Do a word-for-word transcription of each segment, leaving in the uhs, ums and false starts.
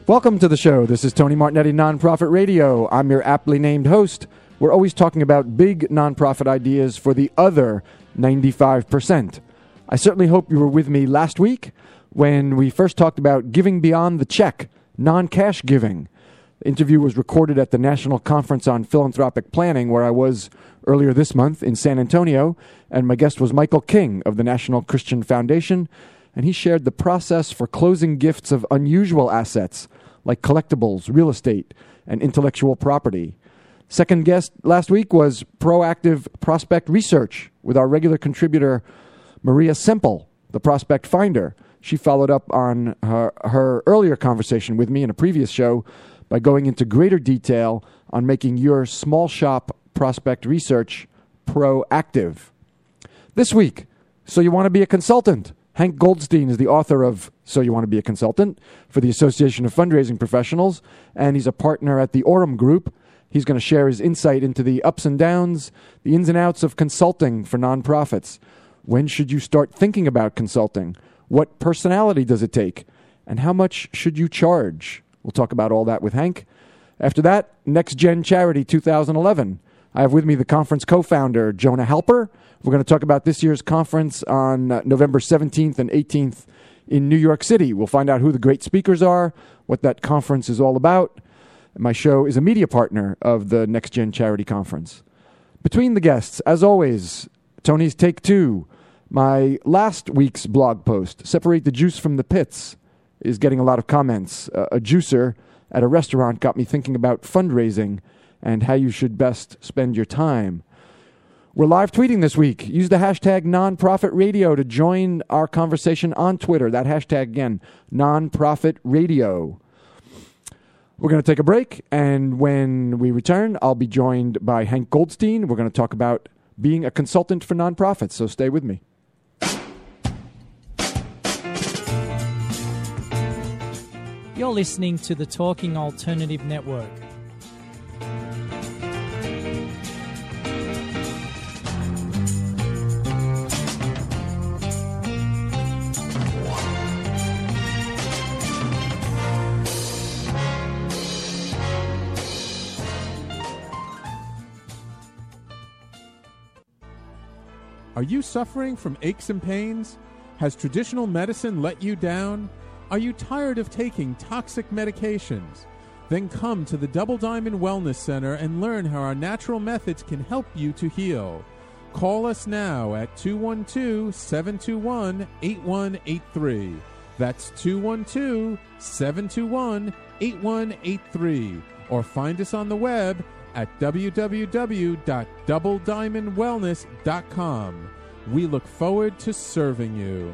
Welcome to the show. This is Tony Martignetti, Nonprofit Radio. I'm your aptly named host. We're always talking about big nonprofit ideas for the other ninety-five percent. I certainly hope you were with me last week when we first talked about giving beyond the check, non-cash giving. The interview was recorded at the National Conference on Philanthropic Planning, where I was earlier this month in San Antonio, and my guest was Michael King of the National Christian Foundation, and he shared the process for closing gifts of unusual assets like collectibles, real estate, and intellectual property. Second guest last week was Proactive Prospect Research with our regular contributor, Maria Semple, the prospect finder. She followed up on her, her earlier conversation with me in a previous show by going into greater detail on making your small shop prospect research proactive. This week, So You Want to Be a Consultant? Hank Goldstein is the author of So You Want to Be a Consultant for the Association of Fundraising Professionals, and he's a partner at the Orem Group. He's going to share his insight into the ups and downs, the ins and outs of consulting for nonprofits. When should you start thinking about consulting? What personality does it take? And how much should you charge? We'll talk about all that with Hank. After that, Next Gen Charity two thousand eleven. I have with me the conference co-founder, Jonah Halper. We're going to talk about this year's conference on uh, November seventeenth and eighteenth in New York City. We'll find out who the great speakers are, what that conference is all about. My show is a media partner of the Next Gen Charity Conference. Between the guests, as always, Tony's Take Two. My last week's blog post, Separate the Juice from the Pits, is getting a lot of comments. Uh, a juicer at a restaurant got me thinking about fundraising and how you should best spend your time. We're live tweeting this week. Use the hashtag Nonprofit Radio to join our conversation on Twitter. That hashtag again, Nonprofit Radio. We're going to take a break, and when we return, I'll be joined by Hank Goldstein. We're going to talk about being a consultant for nonprofits, so stay with me. You're listening to the Talking Alternative Network. Are you suffering from aches and pains? Has traditional medicine let you down? Are you tired of taking toxic medications? Then come to the Double Diamond Wellness Center and learn how our natural methods can help you to heal. Call us now at two one two, seven two one, eight one eight three. That's two one two, seven two one, eight one eight three. Or find us on the web at w w w dot double diamond wellness dot com. We look forward to serving you.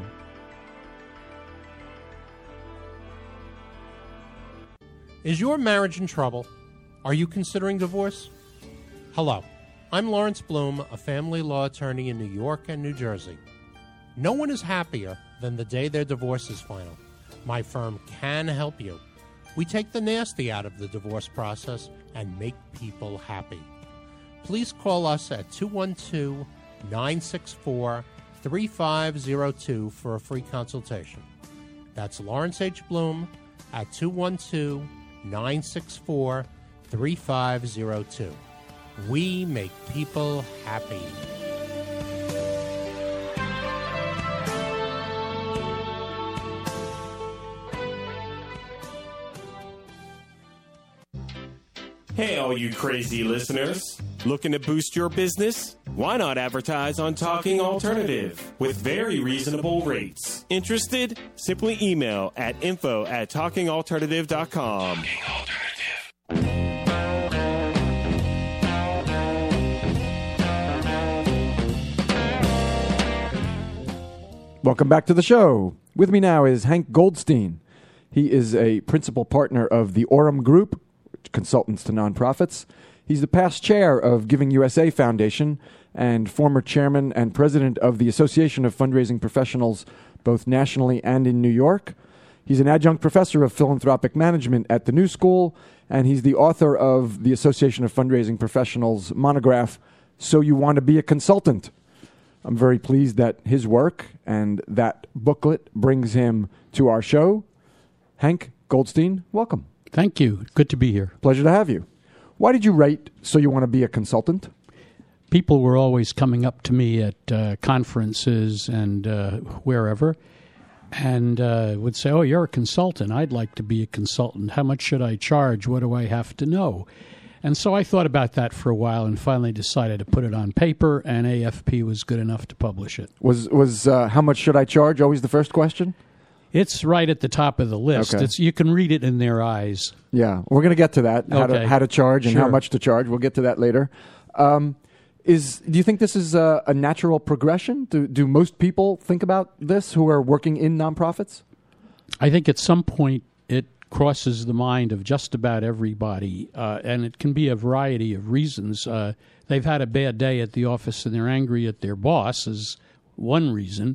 Is your marriage in trouble? Are you considering divorce? Hello, I'm Lawrence Bloom, a family law attorney in New York and New Jersey. No one is happier than the day their divorce is final. My firm can help you. We take the nasty out of the divorce process and make people happy. Please call us at two one two, nine six four, three five zero two for a free consultation. That's Lawrence H. Bloom at two one two, nine six four, three five zero two. We make people happy. Hey, all you crazy listeners. Looking to boost your business? Why not advertise on Talking Alternative with very reasonable rates? Interested? Simply email at info at talking alternative dot com. Talking Alternative. Welcome back to the show. With me now is Hank Goldstein. He is a principal partner of the Orem Group, consultants to nonprofits. He's the past chair of Giving U S A Foundation and former chairman and president of the Association of Fundraising Professionals, both nationally and in New York. He's an adjunct professor of philanthropic management at the New School, and he's the author of the Association of Fundraising Professionals monograph, So You Want to Be a Consultant. I'm very pleased that his work and that booklet brings him to our show. Hank Goldstein, welcome. Thank you. Good to be here. Pleasure to have you. Why did you write So You Want to Be a Consultant? People were always coming up to me at uh, conferences and uh, wherever and uh, would say, oh, you're a consultant. I'd like to be a consultant. How much should I charge? What do I have to know? And so I thought about that for a while and finally decided to put it on paper, and A F P was good enough to publish it. Was was uh, how much should I charge always the first question? It's right at the top of the list. Okay. It's, you can read it in their eyes. Yeah, we're going to get to that, how, Okay. to, how to charge and Sure. how much to charge. We'll get to that later. Um, is Do you think this is a, a natural progression? Do, do most people think about this who are working in nonprofits? I think at some point it crosses the mind of just about everybody, uh, and it can be a variety of reasons. Uh, they've had a bad day at the office and they're angry at their boss is one reason.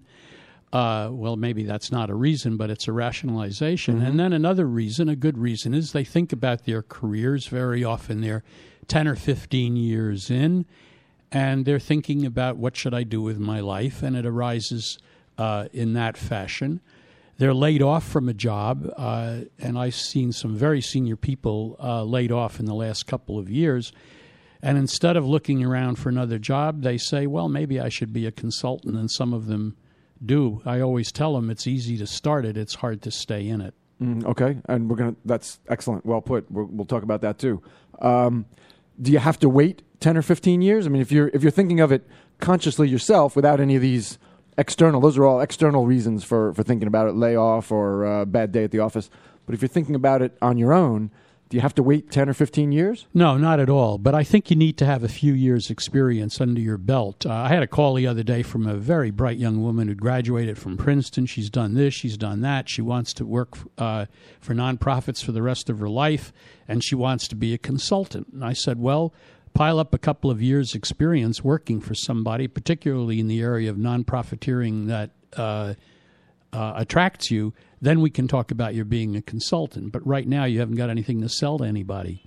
Uh, well, maybe that's not a reason, but it's a rationalization. Mm-hmm. And then another reason, a good reason, is they think about their careers. Very often they're ten or fifteen years in, and they're thinking about what should I do with my life, and it arises uh, in that fashion. They're laid off from a job, uh, and I've seen some very senior people uh, laid off in the last couple of years. And instead of looking around for another job, they say, well, maybe I should be a consultant, and some of them do. I always tell them it's easy to start it. It's hard to stay in it. Mm, okay, and we're gonna. That's excellent. Well put. We're, we'll talk about that too. Um, do you have to wait ten or fifteen years? I mean, if you're if you're thinking of it consciously yourself, without any of these external, those are all external reasons for, for thinking about it, layoff or uh, bad day at the office. But if you're thinking about it on your own, do you have to wait ten or fifteen years? No, not at all. But I think you need to have a few years' experience under your belt. Uh, I had a call the other day from a very bright young woman who graduated from Princeton. She's done this, she's done that. She wants to work uh, for nonprofits for the rest of her life, and she wants to be a consultant. And I said, well, pile up a couple of years' experience working for somebody, particularly in the area of nonprofiteering that uh, uh, attracts you. Then we can talk about your being a consultant. But right now, you haven't got anything to sell to anybody.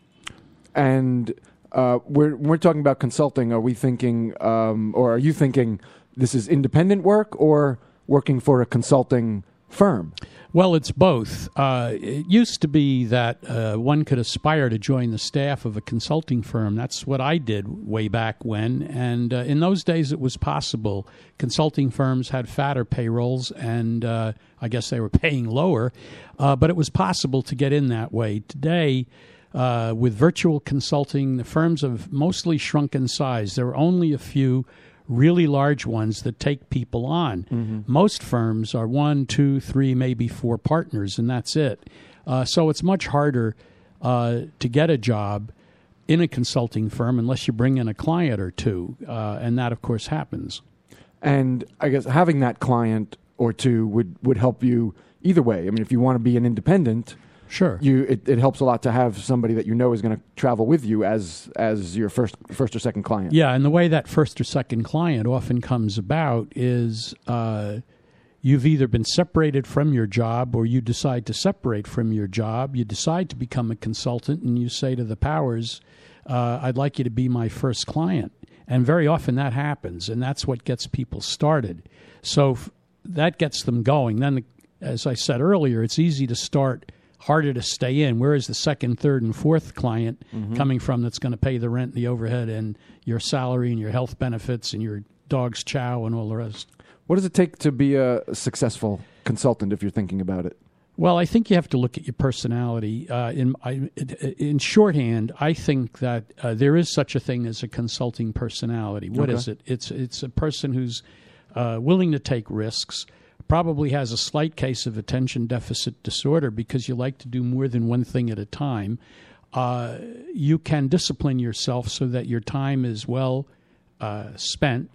And uh, we're we're talking about consulting. Are we thinking, um, or are you thinking, this is independent work or working for a consulting firm? Well, it's both. Uh, it used to be that uh, one could aspire to join the staff of a consulting firm. That's what I did way back when. And uh, in those days, it was possible. Consulting firms had fatter payrolls, and uh, I guess they were paying lower. Uh, but it was possible to get in that way. Today, uh, with virtual consulting, the firms have mostly shrunk in size. There are only a few really large ones that take people on. Mm-hmm. Most firms are one, two, three, maybe four partners, and that's it. Uh, so it's much harder uh, to get a job in a consulting firm unless you bring in a client or two, uh, and that, of course, happens. And I guess having that client or two would, would help you either way. I mean, if you want to be an independent, sure, you it, it helps a lot to have somebody that you know is going to travel with you as as your first first or second client. Yeah, and the way that first or second client often comes about is uh, you've either been separated from your job or you decide to separate from your job. You decide to become a consultant, and you say to the powers, uh, I'd like you to be my first client. And very often that happens, and that's what gets people started. So f- that gets them going. Then, as I said earlier, it's easy to start, harder to stay in. Where is the second, third, and fourth client mm-hmm. coming from that's going to pay the rent, the overhead, and your salary, and your health benefits, and your dog's chow, and all the rest? What does it take to be a successful consultant if you're thinking about it? Well, I think you have to look at your personality. Uh, in I, in shorthand, I think that uh, there is such a thing as a consulting personality. What Okay. is it? It's it's a person who's uh, willing to take risks, probably has a slight case of attention deficit disorder because you like to do more than one thing at a time. Uh, you can discipline yourself so that your time is well uh, spent.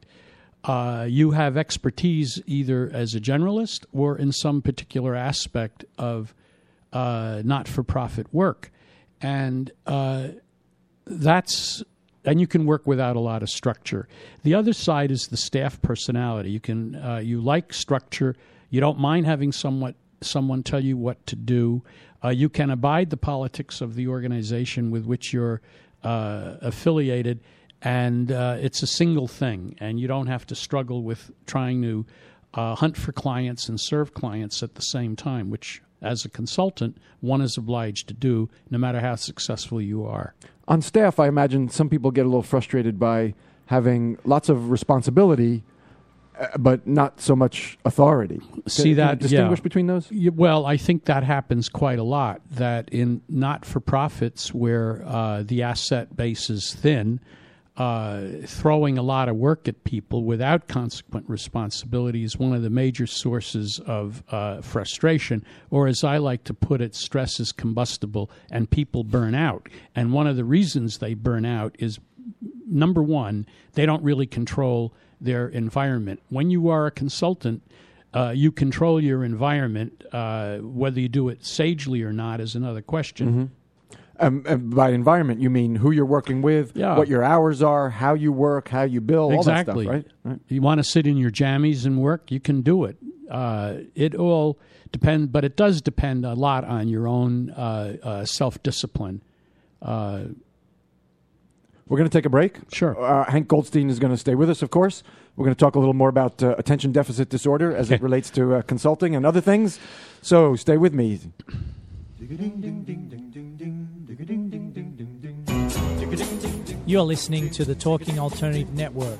Uh, you have expertise either as a generalist or in some particular aspect of uh, not-for-profit work. And uh, that's and you can work without a lot of structure. The other side is the staff personality. You can uh, you like structure. You don't mind having somewhat someone tell you what to do. Uh, you can abide the politics of the organization with which you're uh, affiliated. And uh, it's a single thing, and you don't have to struggle with trying to uh, hunt for clients and serve clients at the same time, which as a consultant, one is obliged to do, no matter how successful you are. On staff, I imagine some people get a little frustrated by having lots of responsibility, uh, but not so much authority. See Can, that? can you distinguish yeah. between those? Yeah, well, I think that happens quite a lot. That in not-for-profits where uh, the asset base is thin, uh, throwing a lot of work at people without consequent responsibility is one of the major sources of uh, frustration, or as I like to put it, stress is combustible and people burn out. And one of the reasons they burn out is, number one, they don't really control their environment. When you are a consultant, uh, you control your environment. Uh, whether you do it sagely or not is another question. Mm-hmm. Um, and by environment, you mean who you're working with, yeah. what your hours are, how you work, how you bill, exactly. all that stuff, right? right? You want to sit in your jammies and work, you can do it. Uh, it all depends, but it does depend a lot on your own uh, uh, self-discipline. Uh, We're going to take a break. Sure. Uh, Hank Goldstein is going to stay with us, of course. We're going to talk a little more about uh, attention deficit disorder as it relates to uh, consulting and other things. So stay with me. You're listening to the Talking Alternative Network.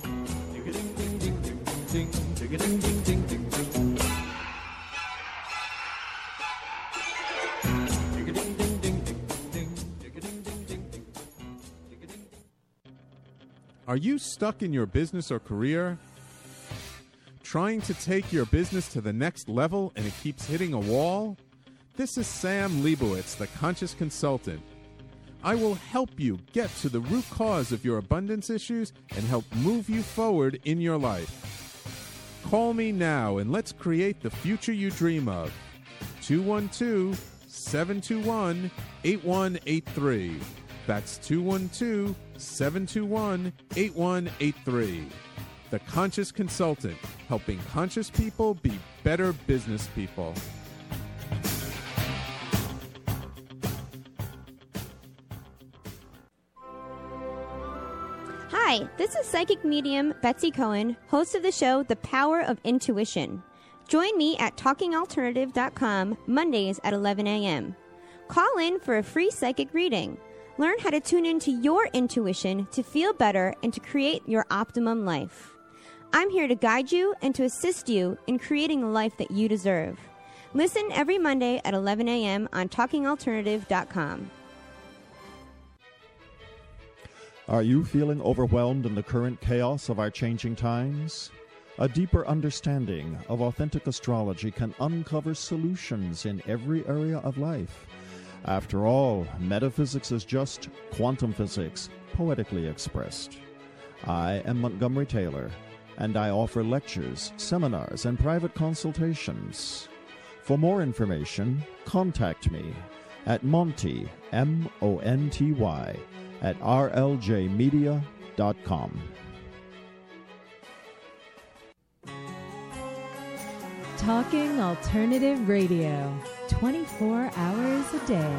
Are you stuck in your business or career? Trying to take your business to the next level and it keeps hitting a wall? This is Sam Leibowitz, the Conscious Consultant. I will help you get to the root cause of your abundance issues and help move you forward in your life. Call me now and let's create the future you dream of. two one two, seven two one, eight one eight three. That's two one two, seven two one, eight one eight three. The Conscious Consultant, helping conscious people be better business people. Hi, this is psychic medium Betsy Cohen, host of the show The Power of Intuition. Join me at talking alternative dot com Mondays at eleven a.m. Call in for a free psychic reading. Learn how to tune into your intuition to feel better and to create your optimum life. I'm here to guide you and to assist you in creating the life that you deserve. Listen every Monday at eleven a.m. on talking alternative dot com. Are you feeling overwhelmed in the current chaos of our changing times? A deeper understanding of authentic astrology can uncover solutions in every area of life. After all, metaphysics is just quantum physics, poetically expressed. I am Montgomery Taylor, and I offer lectures, seminars, and private consultations. For more information, contact me at Monty, M O N T Y, at r l j media dot com. Talking Alternative Radio, twenty-four hours a day.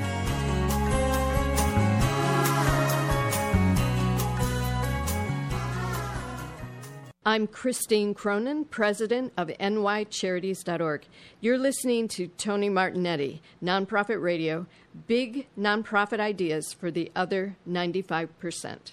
I'm Christine Cronin, president of N Y Charities dot org. You're listening to Tony Martignetti, Nonprofit Radio, big nonprofit ideas for the other ninety-five percent.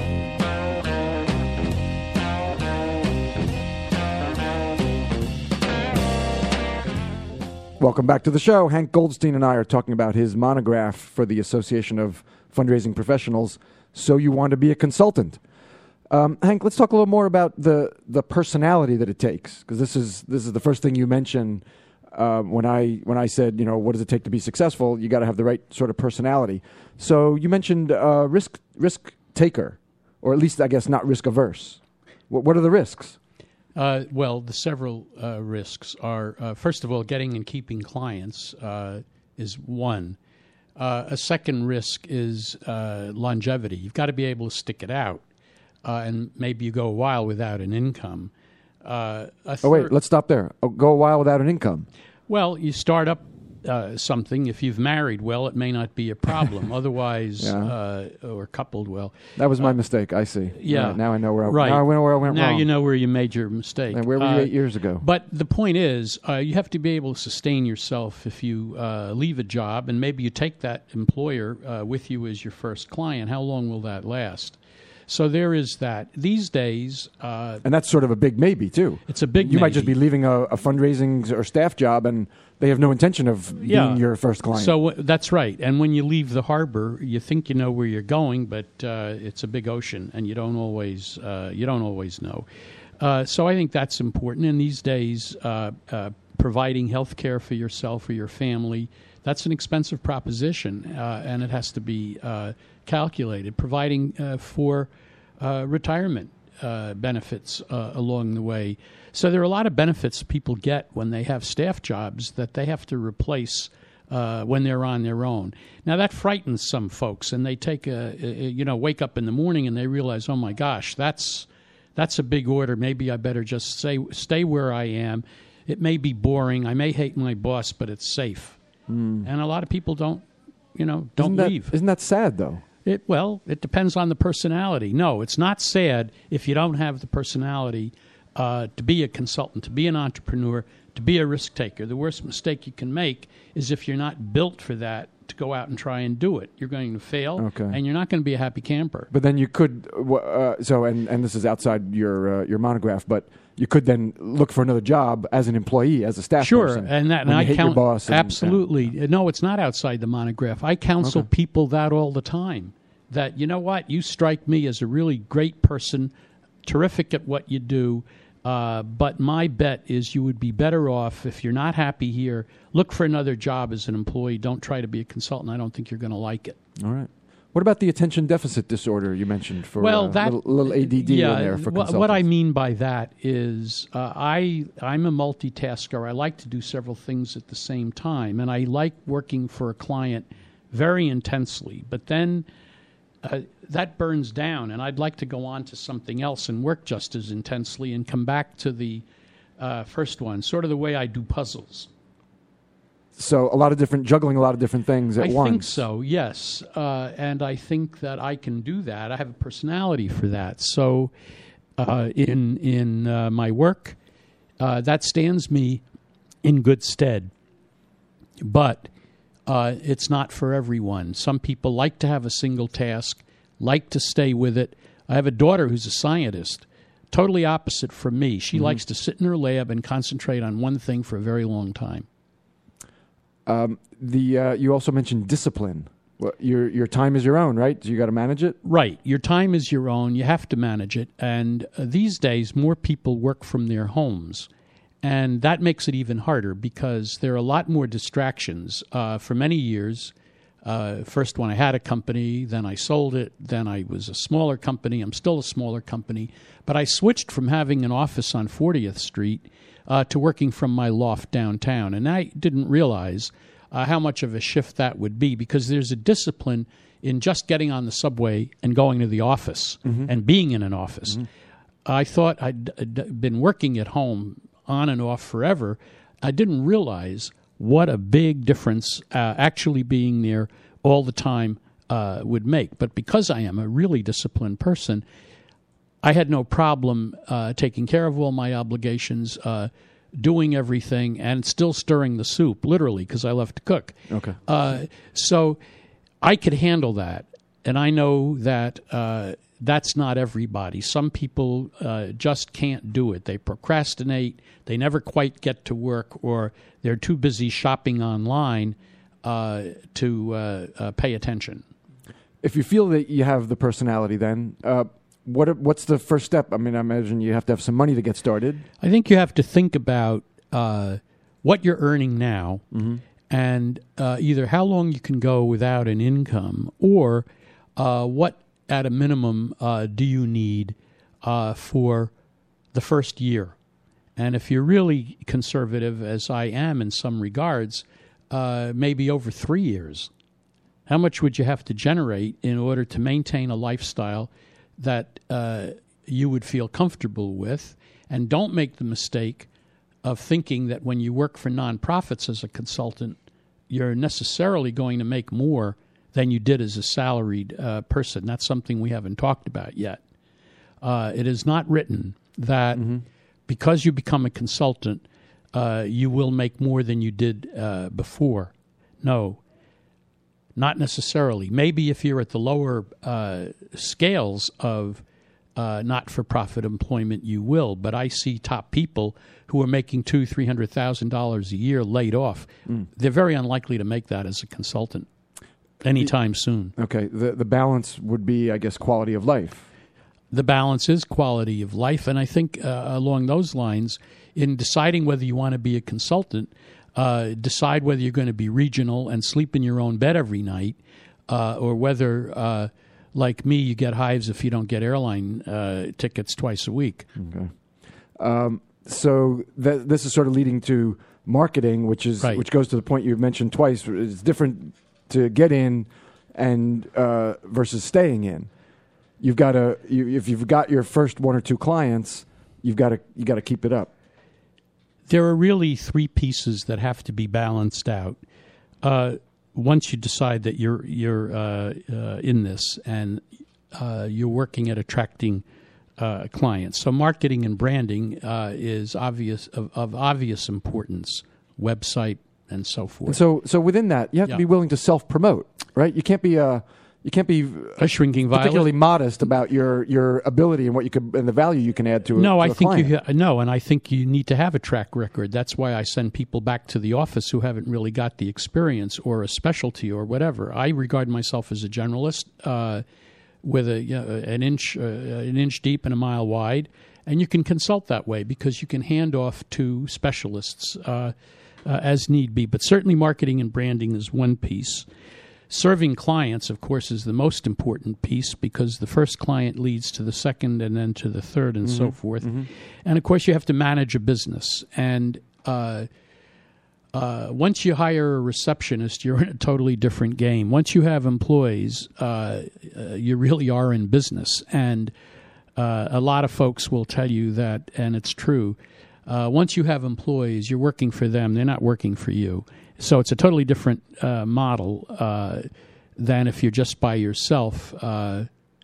Welcome back to the show. Hank Goldstein and I are talking about his monograph for the Association of Fundraising Professionals, So You Want to Be a Consultant. Um, Hank, let's talk a little more about the, the personality that it takes, because this is this is the first thing you mentioned uh, when I when I said, you know, what does it take to be successful? You got to have the right sort of personality. So you mentioned uh, risk risk taker, or at least I guess not risk averse. What, what are the risks? Uh, well, the several uh, risks are, uh, first of all, getting and keeping clients uh, is one. Uh, a second risk is uh, longevity. You've got to be able to stick it out, uh, and maybe you go a while without an income. Uh, a oh, wait, let's stop there. Oh, go a while without an income. Well, you start up uh, something. If you've married well, it may not be a problem. Otherwise, Yeah. uh, or coupled well. That was my Uh, mistake. I see. Yeah. Right, now I know where I, right. now I know where I went now wrong. you know where you made your mistake. And where were you Uh, eight years ago? But the point is, uh, you have to be able to sustain yourself if you uh, leave a job, and maybe you take that employer uh, with you as your first client. How long will that last? So there is that. These days... Uh, and that's sort of a big maybe, too. It's a big You might just maybe. be leaving a, a fundraising or staff job, and they have no intention of Yeah. being your first client. So w- that's right. And when you leave the harbor, you think you know where you're going, but uh, it's a big ocean, and you don't always uh, you don't always know. Uh, so I think that's important. And these days, uh, uh, providing health care for yourself or your family, that's an expensive proposition, uh, and it has to be uh, calculated. Providing uh, for uh, retirement uh, benefits uh, along the way. So there are a lot of benefits people get when they have staff jobs that they have to replace uh, when they're on their own. Now that frightens some folks, and they take a, a you know wake up in the morning and they realize, oh my gosh, that's that's a big order. Maybe I better just stay stay where I am. It may be boring. I may hate my boss, but it's safe. Mm. And a lot of people don't, you know, don't isn't that, leave. Isn't that sad, though? It, well, it depends on the personality. No, it's not sad if you don't have the personality uh, to be a consultant, to be an entrepreneur, to be a risk taker. The worst mistake you can make is if you're not built for that, to go out and try and do it. You're going to fail, Okay. and you're not going to be a happy camper. But then you could, uh, so, and, and this is outside your uh, your monograph, but you could then look for another job as an employee, as a staff Sure, person. and that and when you I hate count your boss. And, absolutely. No, it's not outside the monograph. I counsel Okay. people that all the time. That you know what, you strike me as a really great person, terrific at what you do. Uh, but my bet is you would be better off if you're not happy here. Look for another job as an employee. Don't try to be a consultant. I don't think you're going to like it. All right. What about the attention deficit disorder you mentioned for well, uh, that little, little A D D yeah, in there for wh- consultants? what I mean by that is uh, I I'm a multitasker. I like to do several things at the same time, and I like working for a client very intensely. But then uh, that burns down, and I'd like to go on to something else and work just as intensely and come back to the uh, first one, sort of the way I do puzzles. So a lot of different, juggling a lot of different things at I once. think so, yes. Uh, and I think that I can do that. I have a personality for that. So uh, in in uh, my work, uh, that stands me in good stead. But uh, it's not for everyone. Some people like to have a single task, like to stay with it. I have a daughter who's a scientist, totally opposite from me. She Mm-hmm. likes to sit in her lab and concentrate on one thing for a very long time. Um, the uh, you also mentioned discipline. Well, your your time is your own, right? So you got to manage it. Right. Your time is your own. You have to manage it. And uh, these days, more people work from their homes. And that makes it even harder because there are a lot more distractions. Uh, for many years, uh, first when I had a company, then I sold it, then I was a smaller company. I'm still a smaller company. But I switched from having an office on fortieth Street uh, to working from my loft downtown. And I didn't realize uh, how much of a shift that would be because there's a discipline in just getting on the subway and going to the office Mm-hmm. and being in an office. I thought I'd, I'd been working at home on and off forever. I didn't realize what a big difference uh, actually being there all the time uh, would make. But because I am a really disciplined person, I had no problem uh, taking care of all my obligations, uh, doing everything, and still stirring the soup, literally, because I love to cook. Okay. Uh, so I could handle that. And I know that uh, that's not everybody. Some people uh, just can't do it. They procrastinate. They never quite get to work, or they're too busy shopping online uh, to uh, uh, pay attention. If you feel that you have the personality, then uh, what what's the first step? I mean, I imagine you have to have some money to get started. I think you have to think about uh, what you're earning now Mm-hmm. and uh, either how long you can go without an income or uh, what, at a minimum, uh, do you need uh, for the first year. And if you're really conservative, as I am in some regards, uh, maybe over three years. How much would you have to generate in order to maintain a lifestyle that uh, you would feel comfortable with? And don't make the mistake of thinking that when you work for nonprofits as a consultant, you're necessarily going to make more than you did as a salaried uh, person. That's something we haven't talked about yet. Uh, it is not written that mm-hmm. because you become a consultant, uh, you will make more than you did uh, before. No, not necessarily. Maybe if you're at the lower uh, scales of uh, not-for-profit employment, you will. But I see top people who are making two, three hundred thousand dollars a year laid off. Mm. They're very unlikely to make that as a consultant anytime soon. Okay, the the balance would be, I guess, quality of life. The balance is quality of life, and I think uh, along those lines, in deciding whether you want to be a consultant, uh, decide whether you're going to be regional and sleep in your own bed every night, uh, or whether, uh, like me, you get hives if you don't get airline uh, tickets twice a week. Okay. Um, so th- this is sort of leading to marketing, which is right. which goes to the point you've mentioned twice. It's different to get in and uh, versus staying in. You've got to you, if you've got your first one or two clients, you've got to you got to keep it up. There are really three pieces that have to be balanced out. Uh, once you decide that you're you're uh, uh, in this and uh, you're working at attracting uh, clients, so marketing and branding uh, is obvious of, of obvious importance. Website and so forth. And so so within that, you have yeah. to be willing to self promote, right? You can't be a You can't be a shrinking particularly violet. modest about your, your ability and what you could and the value you can add to. No, a, to I a think client. you ha- no, and I think you need to have a track record. That's why I send people back to the office who haven't really got the experience or a specialty or whatever. I regard myself as a generalist uh, with a you know, an inch uh, an inch deep and a mile wide, and you can consult that way because you can hand off to specialists uh, uh, as need be. But certainly, marketing and branding is one piece. Serving clients, of course, is the most important piece because the first client leads to the second and then to the third and mm-hmm. so forth. Mm-hmm. And, of course, you have to manage a business. And uh, uh, once you hire a receptionist, you're in a totally different game. Once you have employees, uh, uh, you really are in business. And uh, a lot of folks will tell you that, and it's true, uh, once you have employees, you're working for them. They're not working for you. So it's a totally different uh, model uh, than if you're just by yourself uh,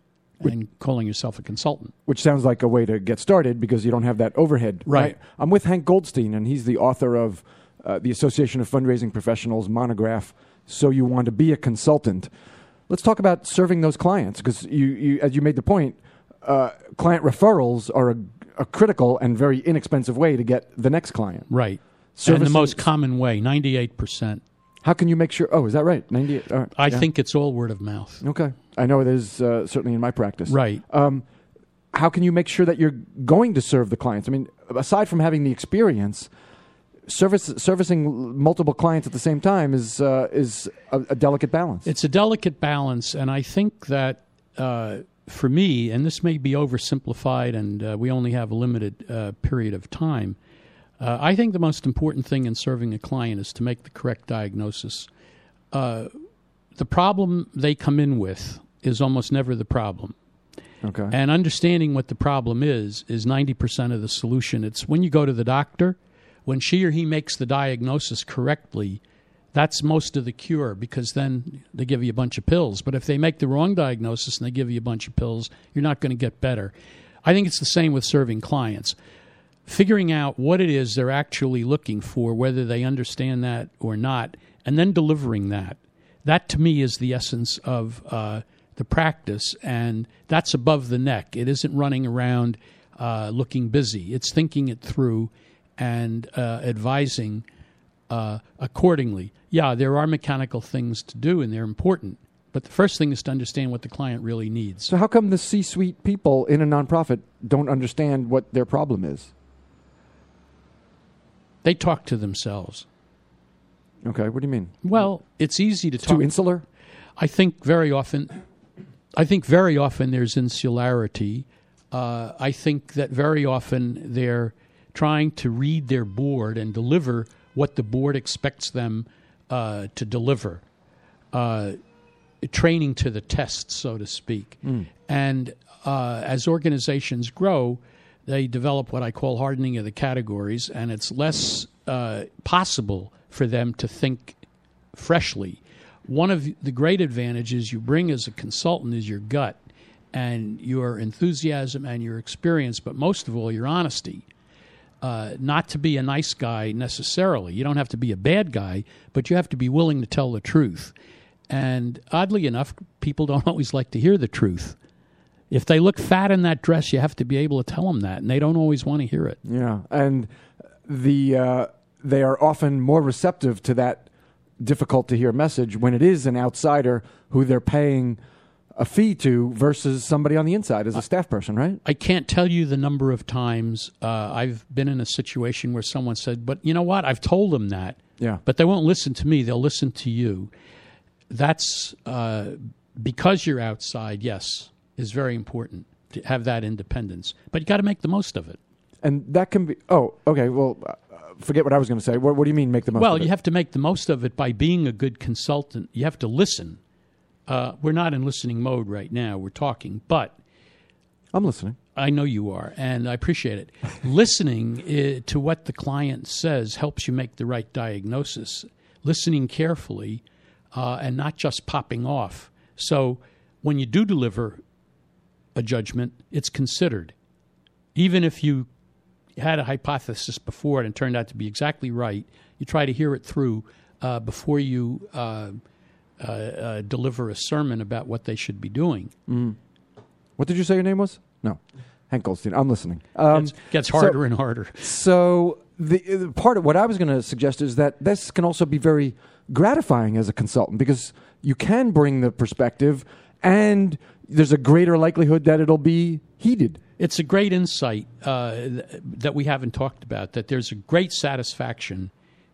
and calling yourself a consultant. Which sounds like a way to get started because you don't have that overhead. Right. right? I'm with Hank Goldstein, and he's the author of uh, the Association of Fundraising Professionals monograph, So You Want to Be a Consultant. Let's talk about serving those clients because, you, you, as you made the point, uh, client referrals are a, a critical and very inexpensive way to get the next client. Right. Servicing, and the most common way, ninety-eight percent. How can you make sure? Oh, is that right? ninety-eight All right. I yeah. think it's all word of mouth. Okay. I know it is uh, certainly in my practice. Right. Um, how can you make sure that you're going to serve the clients? I mean, aside from having the experience, service, servicing multiple clients at the same time is uh, is a, a delicate balance. It's a delicate balance, and I think that uh, for me, and this may be oversimplified, and uh, we only have a limited uh, period of time, Uh, I think the most important thing in serving a client is to make the correct diagnosis. Uh, the problem they come in with is almost never the problem. Okay. And understanding what the problem is is ninety percent of the solution. It's when you go to the doctor, when she or he makes the diagnosis correctly, that's most of the cure because then they give you a bunch of pills. But if they make the wrong diagnosis and they give you a bunch of pills, you're not going to get better. I think it's the same with serving clients. Figuring out what it is they're actually looking for, whether they understand that or not, and then delivering that. That, to me, is the essence of uh, the practice, and that's above the neck. It isn't running around uh, looking busy. It's thinking it through and uh, advising uh, accordingly. Yeah, there are mechanical things to do, and they're important, but the first thing is to understand what the client really needs. So how come the C-suite people in a nonprofit don't understand what their problem is? They talk to themselves. Okay, what do you mean? Well, it's easy to it's talk. Too insular? I think very often, I think very often there's insularity. Uh, I think that very often they're trying to read their board and deliver what the board expects them uh, to deliver, uh, training to the test, so to speak. Mm. And uh, as organizations grow, they develop what I call hardening of the categories, and it's less uh, possible for them to think freshly. One of the great advantages you bring as a consultant is your gut and your enthusiasm and your experience, but most of all, your honesty. Uh, not to be a nice guy necessarily. You don't have to be a bad guy, but you have to be willing to tell the truth. And oddly enough, people don't always like to hear the truth. If they look fat in that dress, you have to be able to tell them that, and they don't always want to hear it. Yeah, and the uh, they are often more receptive to that difficult-to-hear message when it is an outsider who they're paying a fee to versus somebody on the inside as a staff person, right? I can't tell you the number of times uh, I've been in a situation where someone said, but you know what, I've told them that, yeah, but they won't listen to me, they'll listen to you. That's uh, because you're outside, yes, is very important to have that independence, but you got to make the most of it. And that can be, oh, okay, well, uh, forget what I was going to say. What, what do you mean make the most well, of it? Well, you have to make the most of it by being a good consultant. You have to listen. Uh, we're not in listening mode right now. We're talking, but I'm listening. I know you are, and I appreciate it. Listening uh, to what the client says helps you make the right diagnosis. Listening carefully uh, and not just popping off. So when you do deliver a judgment, it's considered. Even if you had a hypothesis before it and turned out to be exactly right, you try to hear it through uh, before you uh, uh, uh, deliver a sermon about what they should be doing. Mm. What did you say your name was? No. Hank Goldstein. I'm listening. Um, it gets harder so, and harder. So the, the part of what I was going to suggest is that this can also be very gratifying as a consultant because you can bring the perspective and there's a greater likelihood that it'll be heeded. It's a great insight uh, th- that we haven't talked about, that there's a great satisfaction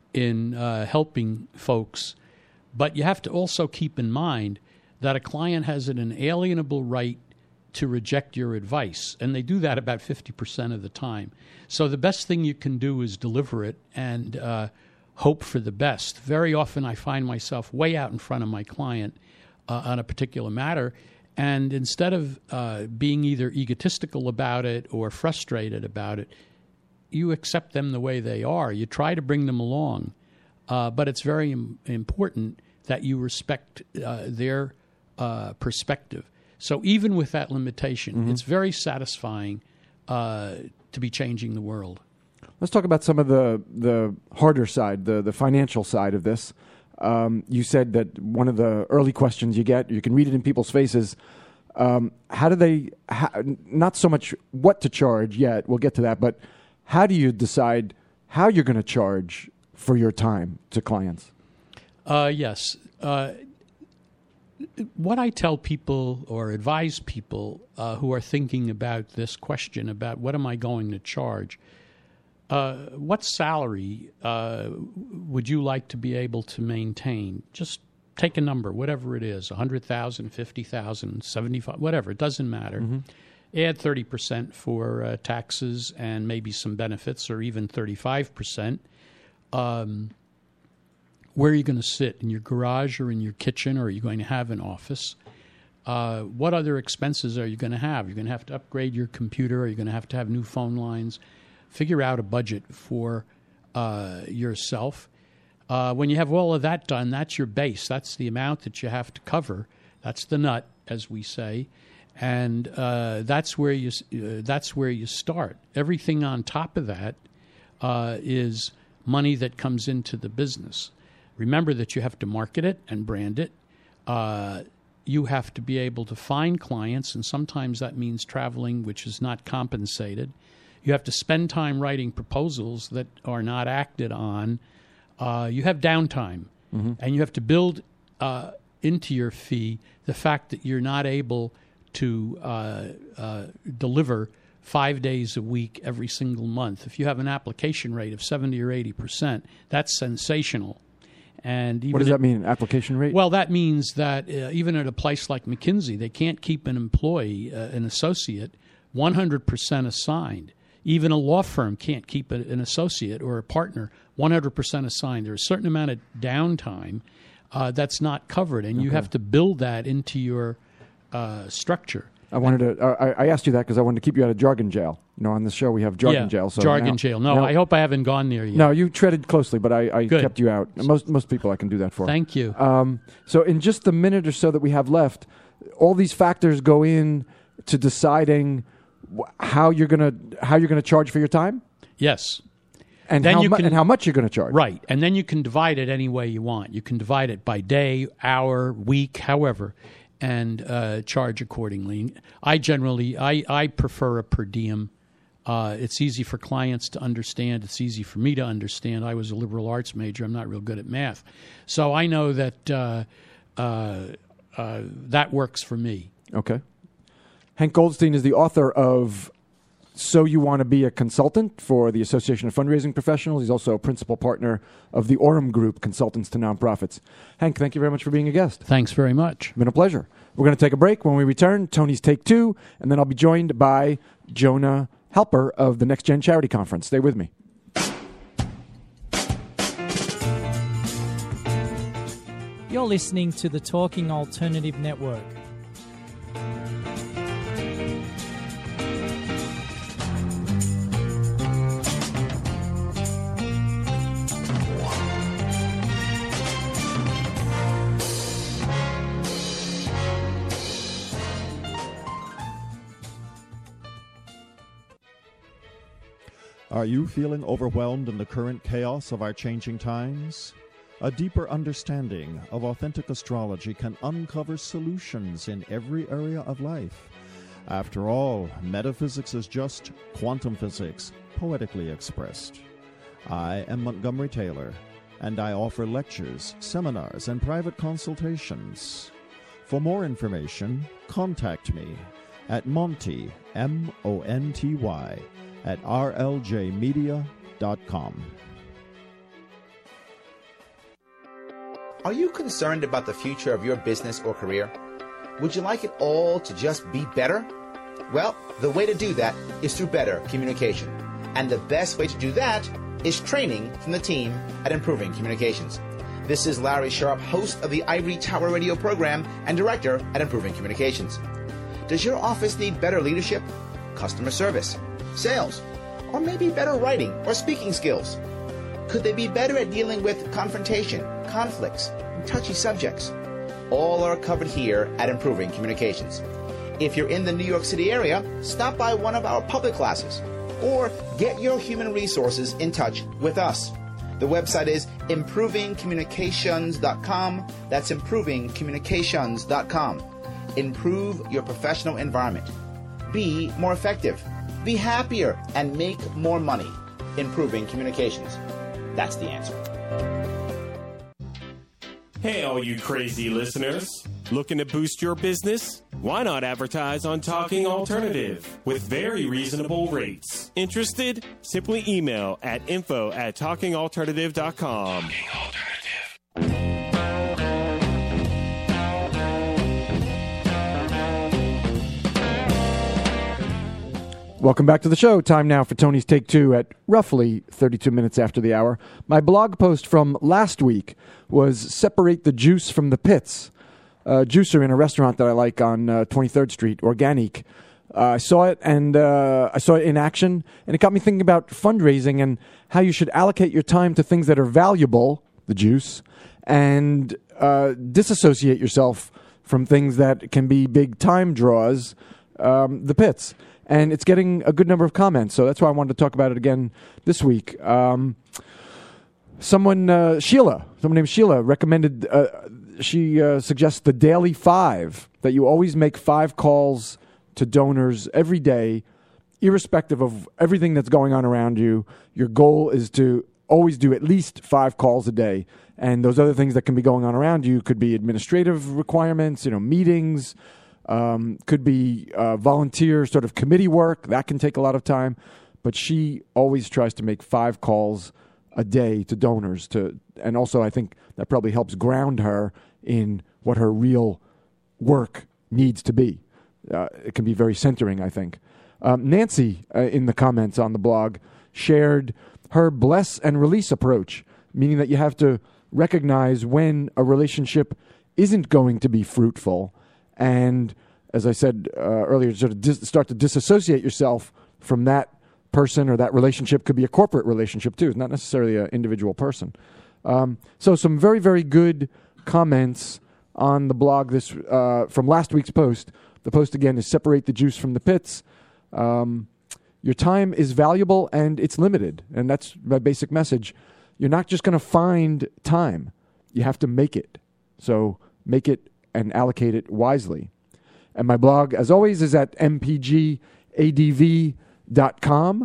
in uh, helping folks, but you have to also keep in mind that a client has an inalienable right to reject your advice, and they do that about fifty percent of the time. So the best thing you can do is deliver it and uh, hope for the best. Very often I find myself way out in front of my client uh, on a particular matter, and instead of uh, being either egotistical about it or frustrated about it, you accept them the way they are. You try to bring them along, uh, but it's very im- important that you respect uh, their uh, perspective. So even with that limitation, mm-hmm. it's very satisfying uh, to be changing the world. Let's talk about some of the, the harder side, the, the financial side of this. Um, you said that one of the early questions you get, you can read it in people's faces, um, how do they, how, not so much what to charge yet, we'll get to that, but how do you decide how you're going to charge for your time to clients? Uh, yes. Uh, what I tell people or advise people uh, who are thinking about this question about what am I going to charge, uh, what salary uh, would you like to be able to maintain? Just take a number, whatever it is, one hundred thousand dollars, fifty thousand dollars, seventy-five thousand dollars, whatever, it doesn't matter. Mm-hmm. Add thirty percent for uh, taxes and maybe some benefits, or even thirty-five percent. Um, where are you going to sit? In your garage or in your kitchen, or are you going to have an office? Uh, what other expenses are you going to have? You're going to have to upgrade your computer. Are you going to have to have new phone lines? Figure out a budget for uh, yourself. Uh, when you have all of that done, that's your base. That's the amount that you have to cover. That's the nut, as we say. And uh, that's where you uh, that's where you start. Everything on top of that uh, is money that comes into the business. Remember that you have to market it and brand it. Uh, you have to be able to find clients, and sometimes that means traveling, which is not compensated. You have to spend time writing proposals that are not acted on. Uh, you have downtime, mm-hmm. and you have to build uh, into your fee the fact that you're not able to uh, uh, deliver five days a week every single month. If you have an application rate of seventy or eighty percent, that's sensational. And even what does at, that mean, application rate? Well, that means that uh, even at a place like McKinsey, they can't keep an employee, uh, an associate, one hundred percent assigned. Even a law firm can't keep a, an associate or a partner one hundred percent assigned. There's a certain amount of downtime uh, that's not covered, and okay. you have to build that into your uh, structure. I wanted to. Uh, I, I asked you that because I wanted to keep you out of jargon jail. You know, on this show we have jargon yeah, jail. So jargon now, jail. No, now, I hope I haven't gone there yet. No, you treaded closely, but I, I Good. kept you out. Most most people I can do that for. Thank you. Um, so in just the minute or so that we have left, all these factors go in to deciding wh- how you're gonna how you're gonna charge for your time. Yes. And then how, you mu- can, and how much you're going to charge. Right. And then you can divide it any way you want. You can divide it by day, hour, week, however, and uh, charge accordingly. I generally, I, I prefer a per diem. Uh, it's easy for clients to understand. It's easy for me to understand. I was a liberal arts major. I'm not real good at math. So I know that uh, uh, uh, that works for me. Okay. Hank Goldstein is the author of So You Want to Be a Consultant for the Association of Fundraising Professionals. He's also a principal partner of the Orem Group, Consultants to Nonprofits. Hank, thank you very much for being a guest. Thanks very much. Been a pleasure. We're going to take a break. When we return, Tony's Take Two, and then I'll be joined by Jonah Halper of the Next Gen Charity Conference. Stay with me. You're listening to the Talking Alternative Network. Are you feeling overwhelmed in the current chaos of our changing times? A deeper understanding of authentic astrology can uncover solutions in every area of life. After all, metaphysics is just quantum physics, poetically expressed. I am Montgomery Taylor, and I offer lectures, seminars, and private consultations. For more information, contact me at Monty, M O N T Y, at r l j media dot com. Are you concerned about the future of your business or career? Would you like it all to just be better? Well, the way to do that is through better communication. And the best way to do that is training from the team at Improving Communications. This is Larry Sharp, host of the Ivory Tower Radio program and director at Improving Communications. Does your office need better leadership, customer service, sales, or maybe better writing or speaking skills? Could they be better at dealing with confrontation, conflicts, and touchy subjects? All are covered here at Improving Communications. If you're in the New York City area, stop by one of our public classes or get your human resources in touch with us. The website is improving communications dot com. That's improving communications dot com. Improve your professional environment. Be more effective. Be happier and make more money. Improving Communications. That's the answer. Hey, all you crazy listeners. Looking to boost your business? Why not advertise on Talking Alternative with very reasonable rates? Interested? Simply email at info at talking alternative dot com. Talking Alternative. Welcome back to the show. Time now for Tony's Take Two at roughly thirty-two minutes after the hour. My blog post from last week was Separate the Juice from the Pits. Uh, juicer in a restaurant that I like on uh, twenty-third Street, Organique. Uh, I saw it, and uh, I saw it in action, and it got me thinking about fundraising and how you should allocate your time to things that are valuable, the juice, and uh, disassociate yourself from things that can be big time draws, um, the pits. And it's getting a good number of comments, so that's why I wanted to talk about it again this week. Um, someone, uh, Sheila, someone named Sheila, recommended, uh, she uh, suggests the Daily Five, that you always make five calls to donors every day, irrespective of everything that's going on around you. Your goal is to always do at least five calls a day. And those other things that can be going on around you could be administrative requirements, you know, meetings, Um, could be uh, volunteer sort of committee work. That can take a lot of time. But she always tries to make five calls a day to donors. To, and also I think that probably helps ground her in what her real work needs to be. Uh, it can be very centering, I think. Um, Nancy, uh, in the comments on the blog, shared her bless and release approach, meaning that you have to recognize when a relationship isn't going to be fruitful and as I said uh, earlier, sort of dis- start to disassociate yourself from that person, or that relationship could be a corporate relationship too. It's not necessarily an individual person. Um, so some very, very good comments on the blog this uh, from last week's post. The post again is Separate the Juice from the Pits. Um, your time is valuable and it's limited. And that's my basic message. You're not just going to find time. You have to make it. So make it and allocate it wisely. And my blog, as always, is at m p g a d v dot com.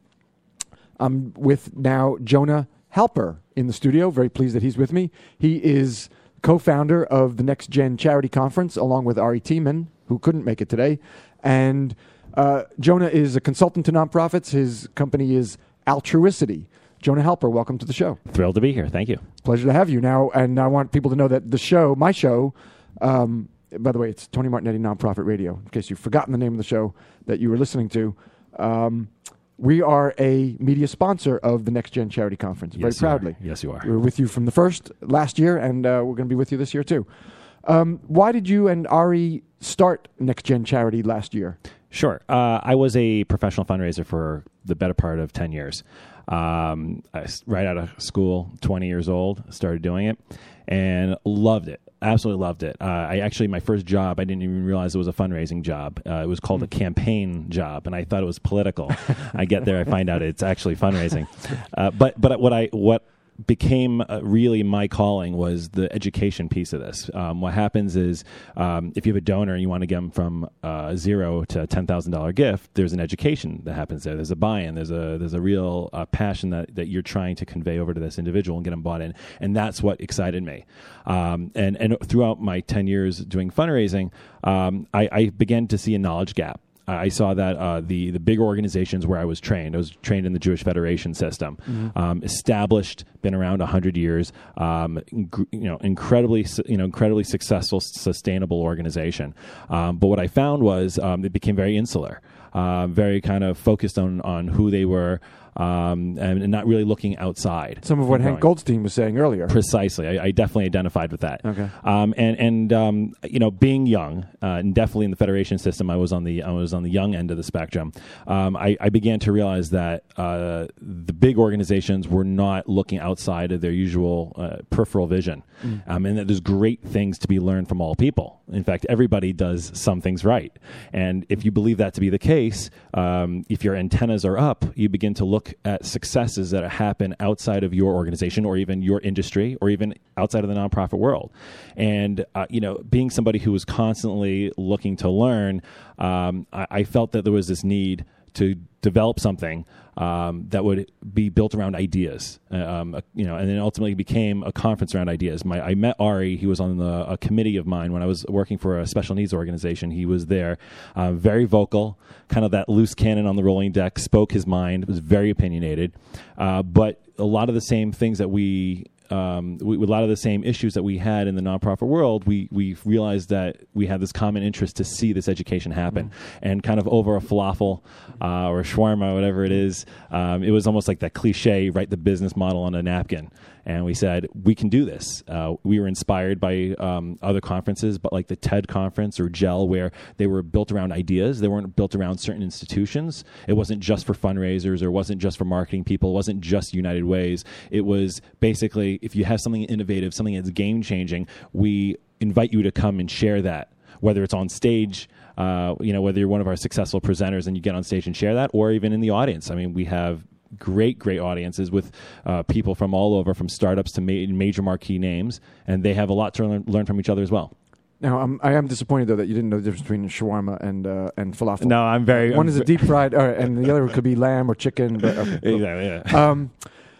I'm with now Jonah Halper in the studio. Very pleased that he's with me. He is co-founder of the Next Gen Charity Conference, along with Ari Tiemann, who couldn't make it today. And uh, Jonah is a consultant to nonprofits. His company is Altruicity. Jonah Halper, welcome to the show. Thrilled to be here. Thank you. Pleasure to have you. Now, and I want people to know that the show, my show, um, by the way, it's Tony Martignetti Nonprofit Radio, in case you've forgotten the name of the show that you were listening to. Um, we are a media sponsor of the Next Gen Charity Conference, very Yes, you proudly. are. Yes, you are. We were with you from the first last year, and uh, we're going to be with you this year, too. Um, why did you and Ari start Next Gen Charity last year? Sure. Uh, I was a professional fundraiser for the better part of ten years. Um, I, right out of school, twenty years old, started doing it and loved it. Absolutely loved it. Uh, I actually, my first job, I didn't even realize it was a fundraising job. Uh, it was called a campaign job, and I thought it was political. I get there, I find out it's actually fundraising. Uh, but but what I what became uh, really my calling was the education piece of this. Um, what happens is um, if you have a donor and you want to get them from uh, zero to a ten thousand dollars gift, there's an education that happens there. There's a buy-in. There's a there's a real uh, passion that, that you're trying to convey over to this individual and get them bought in. And that's what excited me. Um, and, and throughout my ten years doing fundraising, um, I, I began to see a knowledge gap. I saw that uh, the the big organizations where I was trained, I was trained in the Jewish Federation system, mm-hmm. um, established, been around a hundred years, um, ing- you know, incredibly you know incredibly successful, sustainable organization. Um, but what I found was um, it became very insular, uh, very kind of focused on on who they were. Um, and, and not really looking outside. Some of what Hank Goldstein was saying earlier. Precisely. I, I definitely identified with that. Okay. Um, and and um, you know, being young, uh, and definitely in the Federation system, I was on the I was on the young end of the spectrum. Um, I, I began to realize that uh, the big organizations were not looking outside of their usual uh, peripheral vision, mm. um, and that there's great things to be learned from all people. In fact, everybody does some things right. And if you believe that to be the case, um, if your antennas are up, you begin to look at successes that happen outside of your organization or even your industry or even outside of the nonprofit world. And, uh, you know, being somebody who was constantly looking to learn, um, I, I felt that there was this need to develop something um, that would be built around ideas, um, uh, you know, and then ultimately became a conference around ideas. My, I met Ari. He was on the, a committee of mine when I was working for a special needs organization. He was there, uh, very vocal, kind of that loose cannon on the rolling deck, spoke his mind, was very opinionated, uh, but a lot of the same things that we Um, we, a lot of the same issues that we had in the nonprofit world, we we realized that we had this common interest to see this education happen. Mm-hmm. And kind of over a falafel uh, or a shawarma, whatever it is, um, it was almost like that cliche, write the business model on a napkin. And we said, we can do this. Uh, we were inspired by um, other conferences, but like the TED conference or GEL, where they were built around ideas. They weren't built around certain institutions. It wasn't just for fundraisers, or it wasn't just for marketing people. It wasn't just United Ways. It was basically, if you have something innovative, something that's game-changing, we invite you to come and share that, whether it's on stage, uh, you know, whether you're one of our successful presenters and you get on stage and share that, or even in the audience. I mean, we have great, great audiences with uh, people from all over, from startups to ma- major marquee names, and they have a lot to learn, learn from each other as well. Now, I'm, I am disappointed, though, that you didn't know the difference between shawarma and uh, and falafel. No, I'm very... One I'm is a deep fried, uh, and the other could be lamb or chicken. But, okay. Exactly, yeah. Um,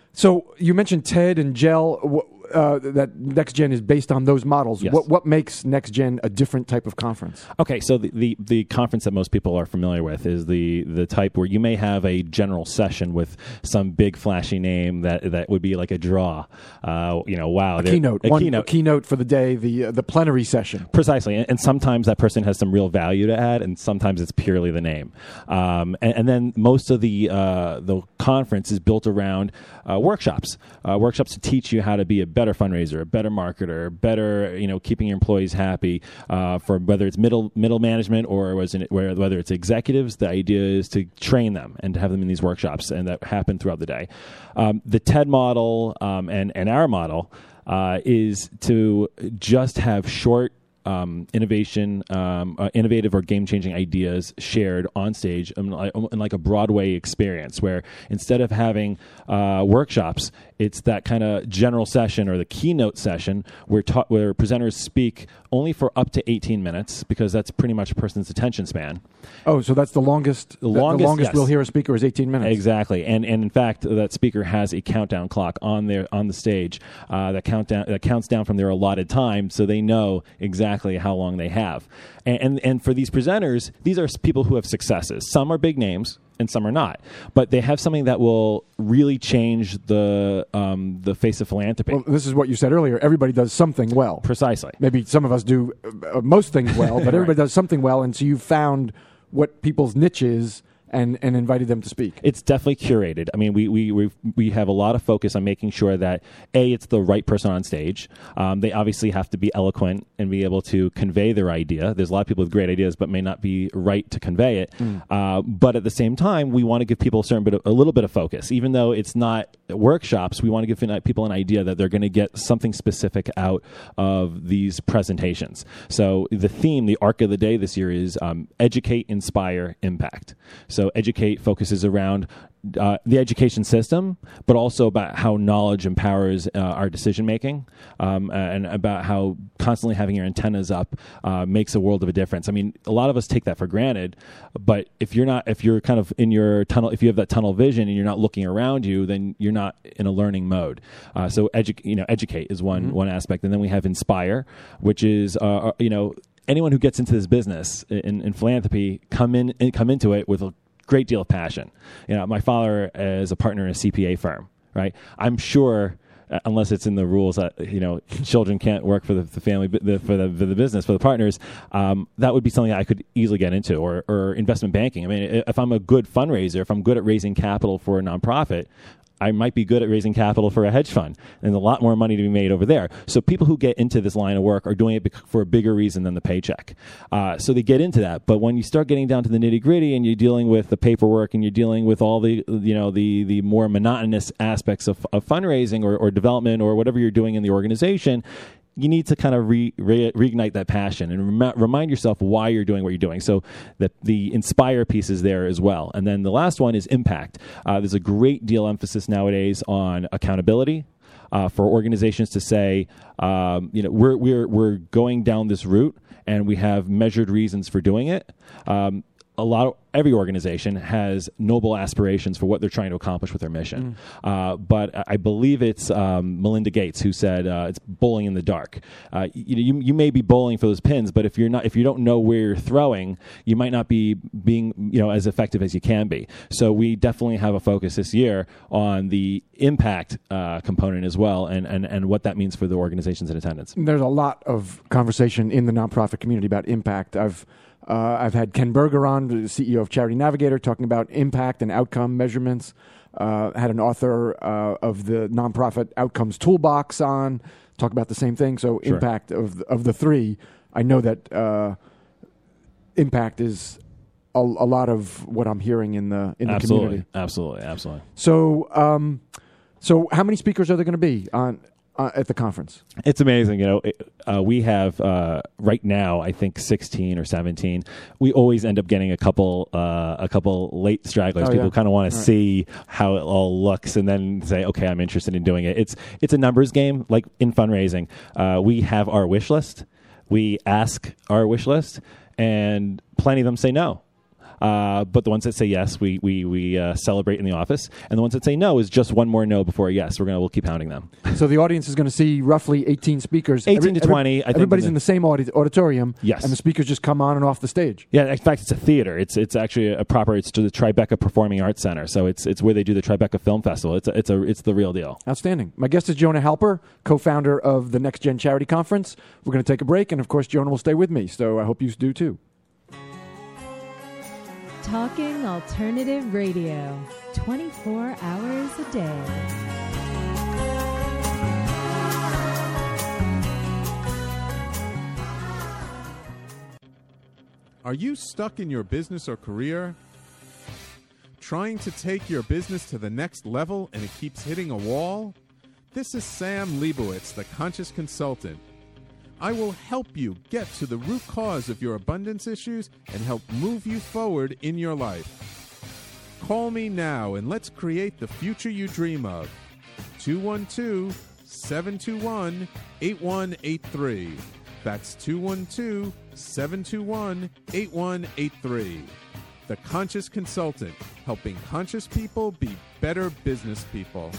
so you mentioned TED and GEL. Uh, that Next Gen is based on those models. Yes. What what makes Next Gen a different type of conference? Okay, so the, the, the conference that most people are familiar with is the, the type where you may have a general session with some big flashy name that, that would be like a draw. Uh, you know, wow. A keynote. A One keynote. A keynote for the day, the uh, the plenary session. Precisely, and, and sometimes that person has some real value to add, and sometimes it's purely the name. Um, and, and then most of the uh, the conference is built around uh, workshops, uh, workshops to teach you how to be a better fundraiser, a better marketer, better, you know, keeping your employees happy, uh, for whether it's middle middle management or was it, whether it's executives. The idea is to train them and to have them in these workshops, and that happen throughout the day. Um, the TED model um, and, and our model uh, is to just have short Um, innovation, um, uh, innovative or game-changing ideas shared on stage in, in like a Broadway experience, where instead of having uh, workshops, it's that kind of general session or the keynote session where ta- where presenters speak only for up to eighteen minutes, because that's pretty much a person's attention span. Oh, so that's the longest. The the longest, the longest yes. we'll hear a speaker is eighteen minutes. Exactly, and and in fact, that speaker has a countdown clock on their on the stage uh, that countdown that counts down from their allotted time, so they know exactly how long they have. And, and and for these presenters, these are people who have successes. Some are big names and some are not, but they have something that will really change the um, the face of philanthropy. Well, this is what you said earlier. Everybody does something well. Precisely. Maybe some of us do uh, most things well, but everybody Right. does something well, and so you found what people's niche is and, and invited them to speak. It's definitely curated. I mean, we we we we have a lot of focus on making sure that A, it's the right person on stage. Um, they obviously have to be eloquent and be able to convey their idea. There's a lot of people with great ideas, but may not be right to convey it. Mm. Uh, but at the same time, we want to give people a certain bit of, a little bit of focus, even though it's not workshops. We want to give people an idea that they're going to get something specific out of these presentations. So the theme, the arc of the day this year is um, educate, inspire, impact. So educate focuses around uh, the education system, but also about how knowledge empowers uh, our decision making, um, and about how constantly having your antennas up uh, makes a world of a difference. I mean, a lot of us take that for granted, but if you're not, if you're kind of in your tunnel, if you have that tunnel vision and you're not looking around you, then you're not in a learning mode. Uh, so, edu- you know, educate is one mm-hmm. one aspect, and then we have inspire, which is uh, you know. anyone who gets into this business in, in philanthropy come in come into it with a great deal of passion. You know, my father is a partner in a C P A firm, right? I'm sure, uh, unless it's in the rules that you know children can't work for the, the family the, for the for the business for the partners, um, that would be something I could easily get into, or or investment banking. I mean, if I'm a good fundraiser, if I'm good at raising capital for a nonprofit, I might be good at raising capital for a hedge fund, and a lot more money to be made over there. So people who get into this line of work are doing it for a bigger reason than the paycheck. Uh, so they get into that. But when you start getting down to the nitty gritty, and you're dealing with the paperwork, and you're dealing with all the you know the the more monotonous aspects of, of fundraising or, or development or whatever you're doing in the organization, you need to kind of re, re, reignite that passion and rem- remind yourself why you're doing what you're doing. So the, the inspire piece is there as well. And then the last one is impact. Uh, there's a great deal emphasis nowadays on accountability uh, for organizations to say, um, you know, we're we're we're going down this route and we have measured reasons for doing it. Um, a lot of every organization has noble aspirations for what they're trying to accomplish with their mission. Mm. Uh, but I believe it's um, Melinda Gates who said uh, it's bowling in the dark. Uh, you, you you may be bowling for those pins, but if you're not, if you don't know where you're throwing, you might not be being you know as effective as you can be. So we definitely have a focus this year on the impact uh, component as well, and, and and what that means for the organizations in attendance. There's a lot of conversation in the nonprofit community about impact. I've Uh, I've had Ken Berger on, the C E O of Charity Navigator, talking about impact and outcome measurements. Uh, had an author uh, of the Nonprofit Outcomes Toolbox on, talk about the same thing. So Sure. impact of the, of the three, I know that uh, impact is a, a lot of what I'm hearing in the in the absolutely, community. Absolutely, absolutely. So, um, so how many speakers are there going to be on? Uh, at the conference? It's amazing. You know, it, uh, we have uh, right now, I think sixteen or seventeen. We always end up getting a couple, uh, a couple late stragglers. Oh, People yeah. kind of want Right. to see how it all looks, and then say, "Okay, I'm interested in doing it." It's it's a numbers game, like in fundraising. Uh, we have our wish list. We ask our wish list, and plenty of them say no. Uh, but the ones that say yes, we we we uh, celebrate in the office, and the ones that say no is just one more no before a yes. We're gonna we'll keep hounding them. So the audience is going to see roughly eighteen speakers. eighteen to twenty. I think everybody's in in the- the same audi- auditorium. Yes. And the speakers just come on and off the stage. Yeah, in fact, it's a theater. It's it's actually a proper. It's to the Tribeca Performing Arts Center. So it's it's where they do the Tribeca Film Festival. It's a, it's a it's the real deal. Outstanding. My guest is Jonah Halper, co-founder of the Next Gen Charity Conference. We're going to take a break, and of course, Jonah will stay with me. So I hope you do too. Talking Alternative Radio, twenty-four hours a day. Are you stuck in your business or career? Trying to take your business to the next level and it keeps hitting a wall? This is Sam Leibowitz, the Conscious Consultant. I will help you get to the root cause of your abundance issues and help move you forward in your life. Call me now and let's create the future you dream of. two one two, seven two one, eight one eight three. That's two one two, seven two one, eight one eight three. The Conscious Consultant, helping conscious people be better business people.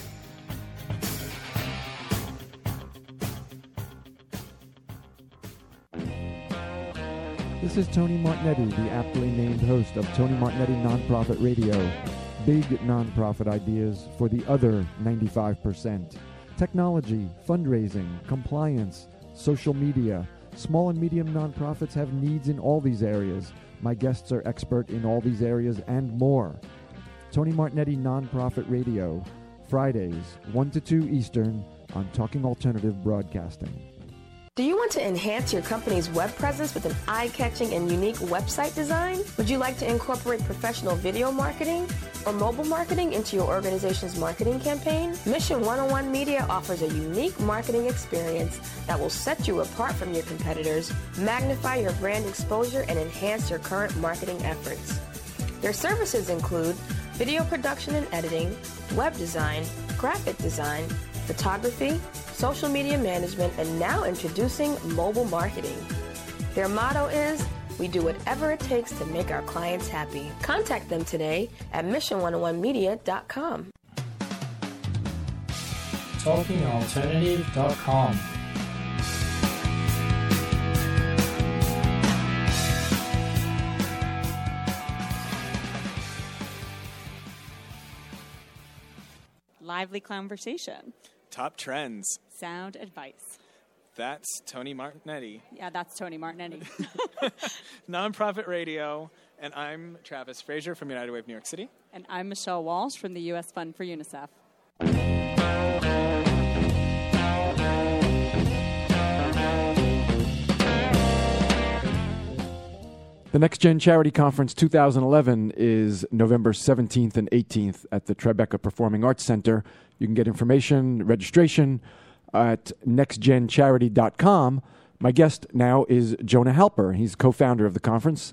This is Tony Martignetti, the aptly named host of Tony Martignetti Nonprofit Radio. Big nonprofit ideas for the other ninety-five percent. Technology, fundraising, compliance, social media. Small and medium nonprofits have needs in all these areas. My guests are expert in all these areas and more. Tony Martignetti Nonprofit Radio, Fridays, one to two Eastern on Talking Alternative Broadcasting. Do you want to enhance your company's web presence with an eye-catching and unique website design? Would you like to incorporate professional video marketing or mobile marketing into your organization's marketing campaign? Mission one oh one Media offers a unique marketing experience that will set you apart from your competitors, magnify your brand exposure, and enhance your current marketing efforts. Their services include video production and editing, web design, graphic design, photography, social media management, and now introducing mobile marketing. Their motto is, we do whatever it takes to make our clients happy. Contact them today at mission one oh one media dot com. talking alternative dot com. Lively conversation. Top trends. Sound advice. That's Tony Martignetti. Yeah, that's Tony Martignetti. Nonprofit Radio. And I'm Travis Frazier from United Way of New York City. And I'm Michelle Walsh from the U S Fund for UNICEF. The Next Gen Charity Conference twenty eleven is November seventeenth and eighteenth at the Tribeca Performing Arts Center. You can get information, registration at next gen charity dot com. My guest now is Jonah Halper. He's co-founder of the conference.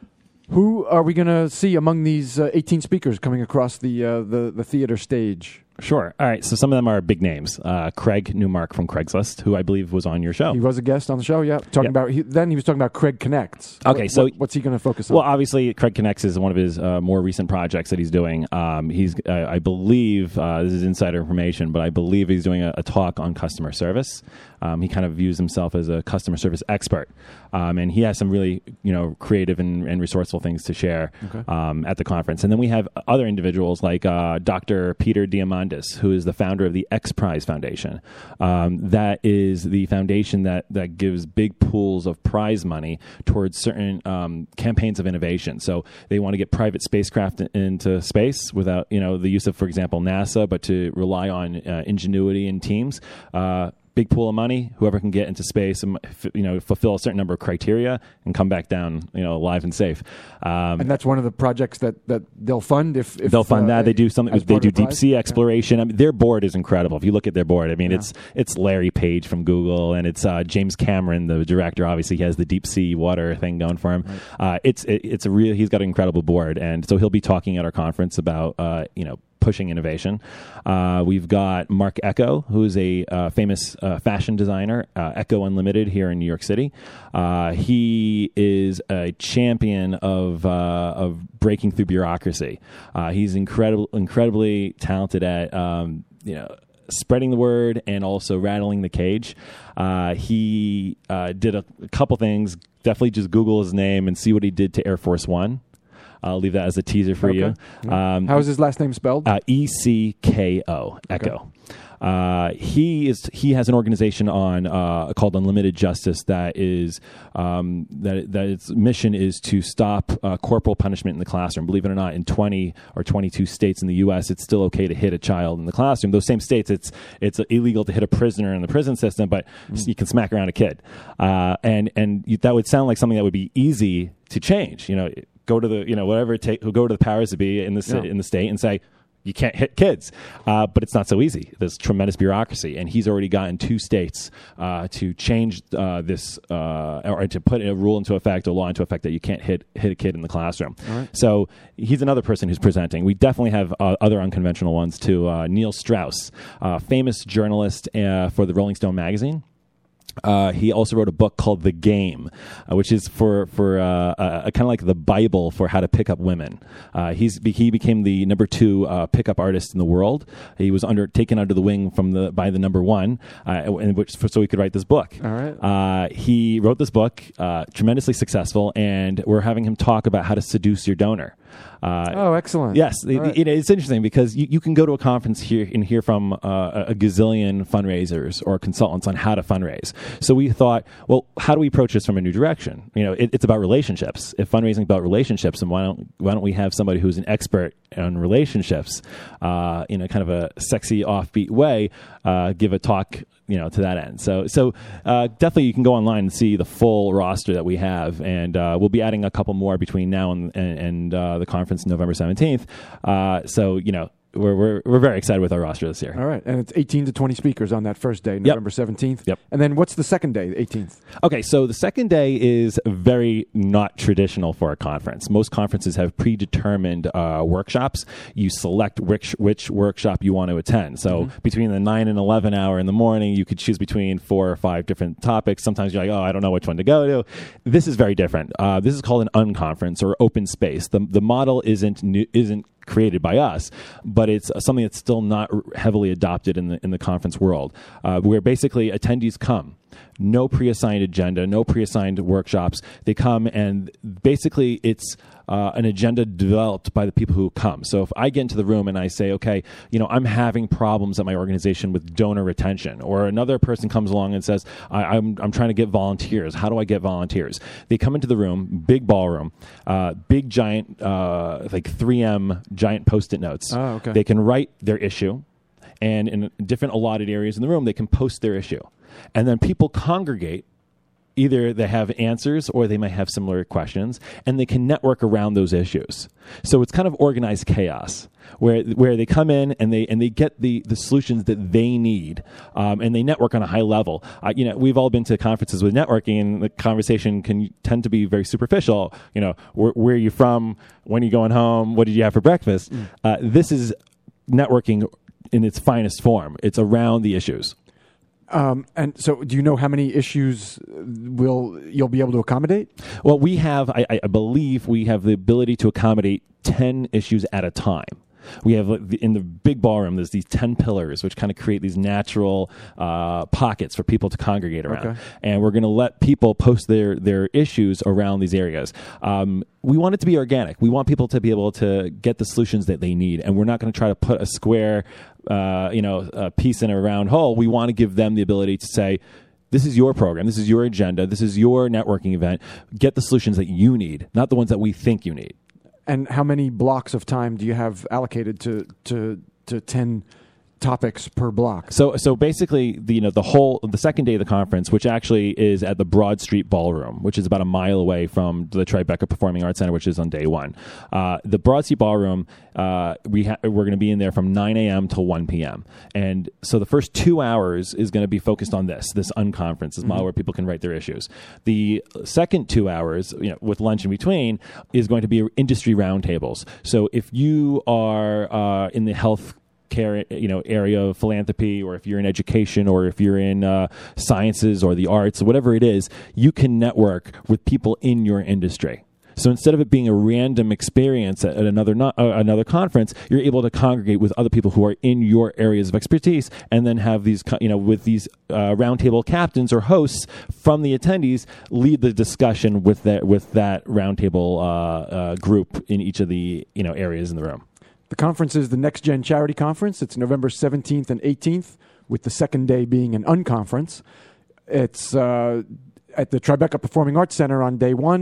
Who are we going to see among these uh, eighteen speakers coming across the, uh, the the theater stage? Sure. All right. So some of them are big names. Uh, Craig Newmark from Craigslist, who I believe was on your show. He was a guest on the show, yeah. Talking Yep. about he, then he was talking about Craig Connects. Okay, What- so what- what's he going to focus on? Well, obviously, Craig Connects is one of his uh, more recent projects that he's doing. Um, he's, uh, I believe, uh, this is insider information, but I believe he's doing a, a talk on customer service. Um, he kind of views himself as a customer service expert, um, and he has some really, you know, creative and, and resourceful things to share Okay. um, at the conference. And then we have other individuals like uh, Doctor Peter Diamandis, who is the founder of the X Prize Foundation. Um, that is the foundation that that gives big pools of prize money towards certain um, campaigns of innovation. So they want to get private spacecraft in- into space without, you know, the use of, for example, NASA, but to rely on uh, ingenuity and teams. Uh, Big pool of money. Whoever can get into space and f- you know fulfill a certain number of criteria and come back down, you know, alive and safe. Um, and that's one of the projects that, that they'll fund if, if they'll fund uh, that. They do something. as They part do of the deep prize? sea exploration. I mean, their board is incredible. If you look at their board, I mean, Yeah. it's it's Larry Page from Google, and it's uh, James Cameron, the director. Obviously, he has the deep sea water thing going for him. Uh, it's it, it's a real. He's got an incredible board, and so he'll be talking at our conference about uh, you know. pushing innovation. Uh, we've got Mark Echo, who's a uh, famous uh, fashion designer, uh, Echo Unlimited here in New York City. Uh, he is a champion of uh, of breaking through bureaucracy. Uh, he's incredible, incredibly talented at um, you know. spreading the word and also rattling the cage. Uh, he uh, did a, a couple things. Definitely just Google his name and see what he did to Air Force One. I'll leave that as a teaser for Okay. you. Yeah. Um, How is his last name spelled? Uh, E C K O, Echo. Uh, he is. He has an organization on uh, called Unlimited Justice that is um, that that its mission is to stop uh, corporal punishment in the classroom. Believe it or not, in twenty or twenty-two states in the U S, it's still okay to hit a child in the classroom. Those same states, it's it's illegal to hit a prisoner in the prison system, but Mm. you can smack around a kid. Uh, and and you, that would sound like something that would be easy to change. You know, go to the, you know, whatever it takes, go to the powers that be in the, Yeah. in the state and say, you can't hit kids. Uh, but it's not so easy. There's tremendous bureaucracy. And he's already gotten two states uh, to change uh, this, uh, or to put a rule into effect, a law into effect that you can't hit hit a kid in the classroom. All right. So he's another person who's presenting. We definitely have uh, other unconventional ones too. Uh, Neil Strauss, uh, famous journalist uh, for the Rolling Stone magazine. Uh, he also wrote a book called The Game, uh, which is for for uh, uh, kind of like the Bible for how to pick up women. Uh, he's he became the number two uh, pickup artist in the world. He was under taken under the wing from the by the number one, uh, in which so he could write this book. All right. Uh, he wrote this book, uh, tremendously successful, and we're having him talk about how to seduce your donor. Uh, oh, excellent. Yes, it, right. it, it's interesting because you, you can go to a conference here and hear from uh, a, a gazillion fundraisers or consultants on how to fundraise. So we thought, well, how do we approach this from a new direction? You know, it, it's about relationships. If fundraising is about relationships, then why don't why don't we have somebody who's an expert on relationships uh, in a kind of a sexy, offbeat way uh, give a talk, you know, to that end. So so uh, definitely you can go online and see the full roster that we have, and uh, we'll be adding a couple more between now and and, and uh, the conference November seventeenth. Uh, so you know. We're, we're we're very excited with our roster this year. All right. And it's eighteen to twenty speakers on that first day, November seventeenth. Yep. And then what's the second day, the eighteenth? Okay, so the second day is very not traditional for a conference. Most conferences have predetermined uh, workshops. You select which which workshop you want to attend. So Mm-hmm. between the nine and eleven hour in the morning, you could choose between four or five different topics. Sometimes you're like, oh, I don't know which one to go to. This is very different. Uh, this is called an unconference or open space. The the model isn't new, isn't created by us, but it's uh, something that's still not r- heavily adopted in the in the conference world, uh, where basically attendees come. No pre-assigned agenda, no pre-assigned workshops. They come and basically it's uh, an agenda developed by the people who come. So if I get into the room and I say, okay, you know, I'm having problems at my organization with donor retention, or another person comes along and says, I, I'm I'm trying to get volunteers. How do I get volunteers? They come into the room, big ballroom, uh, big giant, uh, like three M giant Post-it notes. Oh, okay. They can write their issue, and in different allotted areas in the room, they can post their issue. And then people congregate. Either they have answers or they might have similar questions, and they can network around those issues. So it's kind of organized chaos where where they come in and they and they get the, the solutions that they need, um, and they network on a high level. Uh, you know, we've all been to conferences with networking, and the conversation can tend to be very superficial. You know, where, where are you from? When are you going home? What did you have for breakfast? Mm. Uh, this is networking in its finest form. It's around the issues. Um, and so, do you know how many issues will you'll be able to accommodate? Well, we have, I, I believe, we have the ability to accommodate ten issues at a time. We have in the big ballroom, there's these ten pillars, which kind of create these natural uh, pockets for people to congregate around. Okay. And we're going to let people post their, their issues around these areas. Um, we want it to be organic. We want people to be able to get the solutions that they need. And we're not going to try to put a square, uh, you know, a piece in a round hole. We want to give them the ability to say, this is your program. This is your agenda. This is your networking event. Get the solutions that you need, not the ones that we think you need. And how many blocks of time do you have allocated to to to ten topics per block? So so basically, the, you know, the whole the second day of the conference, which actually is at the Broad Street Ballroom, which is about a mile away from the Tribeca Performing Arts Center, which is on day one. Uh, the Broad Street Ballroom, uh, we ha- we're going to be in there from nine a.m. to one p.m. And so the first two hours is going to be focused on this this unconference, this mm-hmm. model where people can write their issues. The second two hours, you know, with lunch in between, is going to be industry roundtables. So if you are uh, in the health care, you know, area of philanthropy, or if you're in education, or if you're in uh, sciences or the arts, or whatever it is, you can network with people in your industry. So instead of it being a random experience at, at another not, uh, another conference, you're able to congregate with other people who are in your areas of expertise, and then have these, you know, with these uh, roundtable captains or hosts from the attendees lead the discussion with that with that roundtable uh, uh, group in each of the, you know, areas in the room. The conference is the Next Gen Charity Conference. It's November seventeenth and eighteenth, with the second day being an unconference. It's uh, at the Tribeca Performing Arts Center on day one.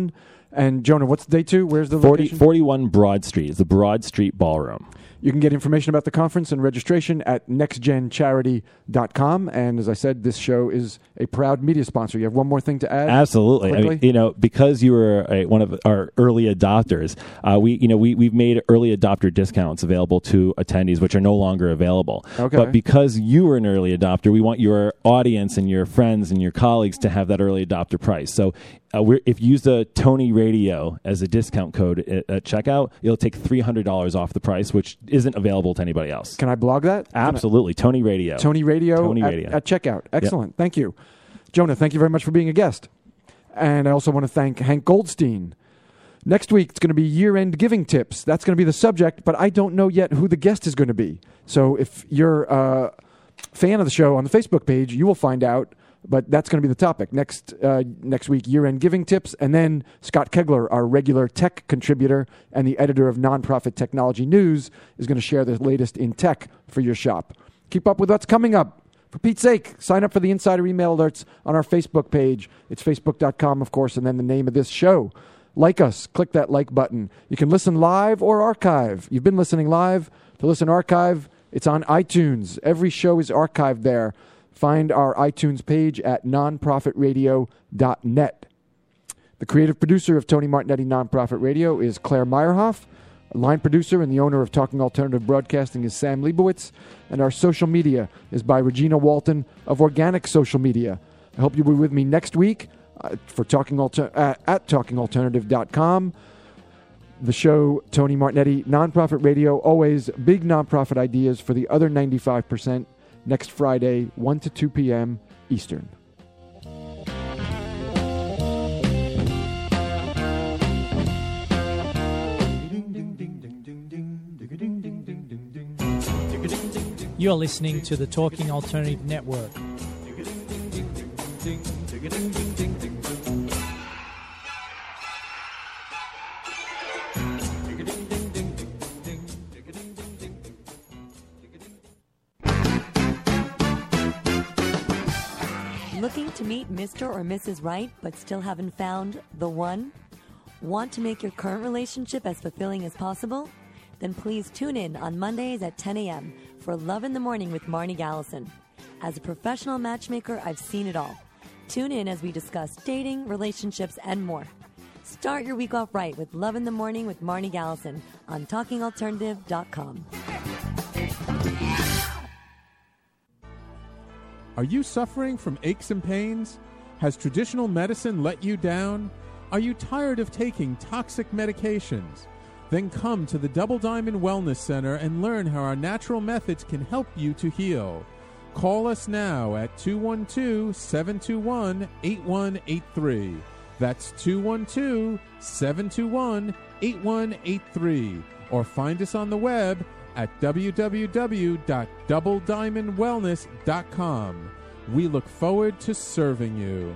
And Jonah, what's day two? Where's the forty, location? forty-one Broad Street. It's the Broad Street Ballroom. You can get information about the conference and registration at next gen charity dot com. And as I said, this show is a proud media sponsor. You have one more thing to add? Absolutely. I quickly? mean, you know, because you were a, one of our early adopters, uh, we, you know, we, we've made early adopter discounts available to attendees, which are no longer available. Okay. But because you were an early adopter, we want your audience and your friends and your colleagues to have that early adopter price. So Uh, we're, if you use the Tony Radio as a discount code at, at checkout, it'll take three hundred dollars off the price, which isn't available to anybody else. Can I blog that? Absolutely. I, Tony Radio. Tony Radio, Tony at, Radio. at checkout. Excellent. Yep. Thank you. Jonah, thank you very much for being a guest. And I also want to thank Hank Goldstein. Next week, it's going to be year-end giving tips. That's going to be the subject, but I don't know yet who the guest is going to be. So if you're a fan of the show on the Facebook page, you will find out. But that's going to be the topic. Next uh, next week, year-end giving tips. And then Scott Kegler, our regular tech contributor and the editor of Nonprofit Technology News, is going to share the latest in tech for your shop. Keep up with what's coming up. For Pete's sake, sign up for the insider email alerts on our Facebook page. It's facebook dot com, of course, and then the name of this show. Like us. Click that like button. You can listen live or archive. You've been listening live. To listen archive, it's on iTunes. Every show is archived there. Find our iTunes page at nonprofit radio dot net. The creative producer of Tony Martignetti Nonprofit Radio is Claire Meyerhoff. Line producer and the owner of Talking Alternative Broadcasting is Sam Leibowitz. And our social media is by Regina Walton of Organic Social Media. I hope you'll be with me next week uh, for talking alter- uh, at talking alternative dot com. The show, Tony Martignetti Nonprofit Radio, always big nonprofit ideas for the other ninety-five percent. Next Friday, one to two p.m. Eastern. You're listening to the Talking Alternative Network. Looking to meet Mister or Missus Right, but still haven't found the one? Want to make your current relationship as fulfilling as possible? Then please tune in on Mondays at ten a.m. for Love in the Morning with Marnie Gallison. As a professional matchmaker, I've seen it all. Tune in as we discuss dating, relationships, and more. Start your week off right with Love in the Morning with Marnie Gallison on talking alternative dot com. Are you suffering from aches and pains? Has traditional medicine let you down? Are you tired of taking toxic medications? Then come to the Double Diamond Wellness Center and learn how our natural methods can help you to heal. Call us now at two one two, seven two one, eight one eight three. That's two one two, seven two one, eight one eight three. Or find us on the web at w w w dot double diamond wellness dot com. We look forward to serving you.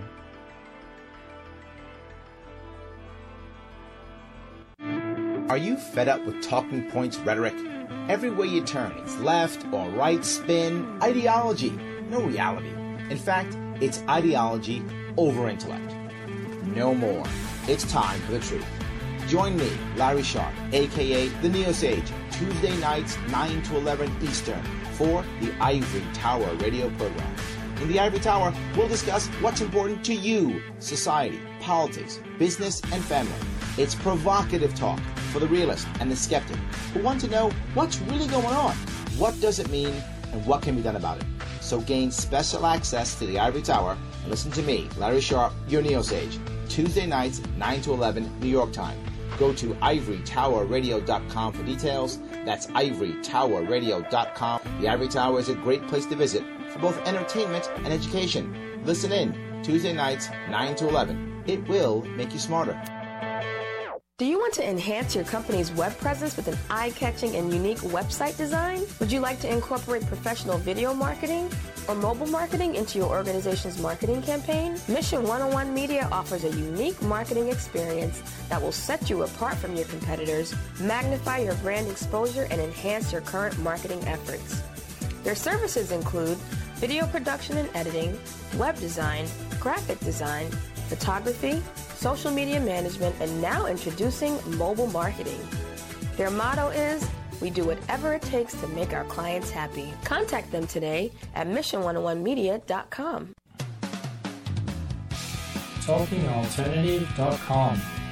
Are you fed up with talking points rhetoric? Everywhere you turn, it's left or right spin, ideology, no reality. In fact, it's ideology over intellect. No more. It's time for the truth. Join me, Larry Sharp, a k a. The Neo Sage, Tuesday nights, nine to eleven Eastern, for the Ivory Tower radio program. In the Ivory Tower, we'll discuss what's important to you, society, politics, business, and family. It's provocative talk for the realist and the skeptic who want to know what's really going on, what does it mean, and what can be done about it. So gain special access to the Ivory Tower and listen to me, Larry Sharp, your Neo Sage, Tuesday nights, nine to eleven New York time. Go to ivory tower radio dot com for details. That's ivory tower radio dot com. The Ivory Tower is a great place to visit for both entertainment and education. Listen in, Tuesday nights, nine to eleven. It will make you smarter. Do you want to enhance your company's web presence with an eye-catching and unique website design? Would you like to incorporate professional video marketing or mobile marketing into your organization's marketing campaign? Mission one oh one Media offers a unique marketing experience that will set you apart from your competitors, magnify your brand exposure, and enhance your current marketing efforts. Their services include video production and editing, web design, graphic design, photography, social media management, and now introducing mobile marketing. Their motto is, we do whatever it takes to make our clients happy. Contact them today at mission one oh one media dot com. talking alternative dot com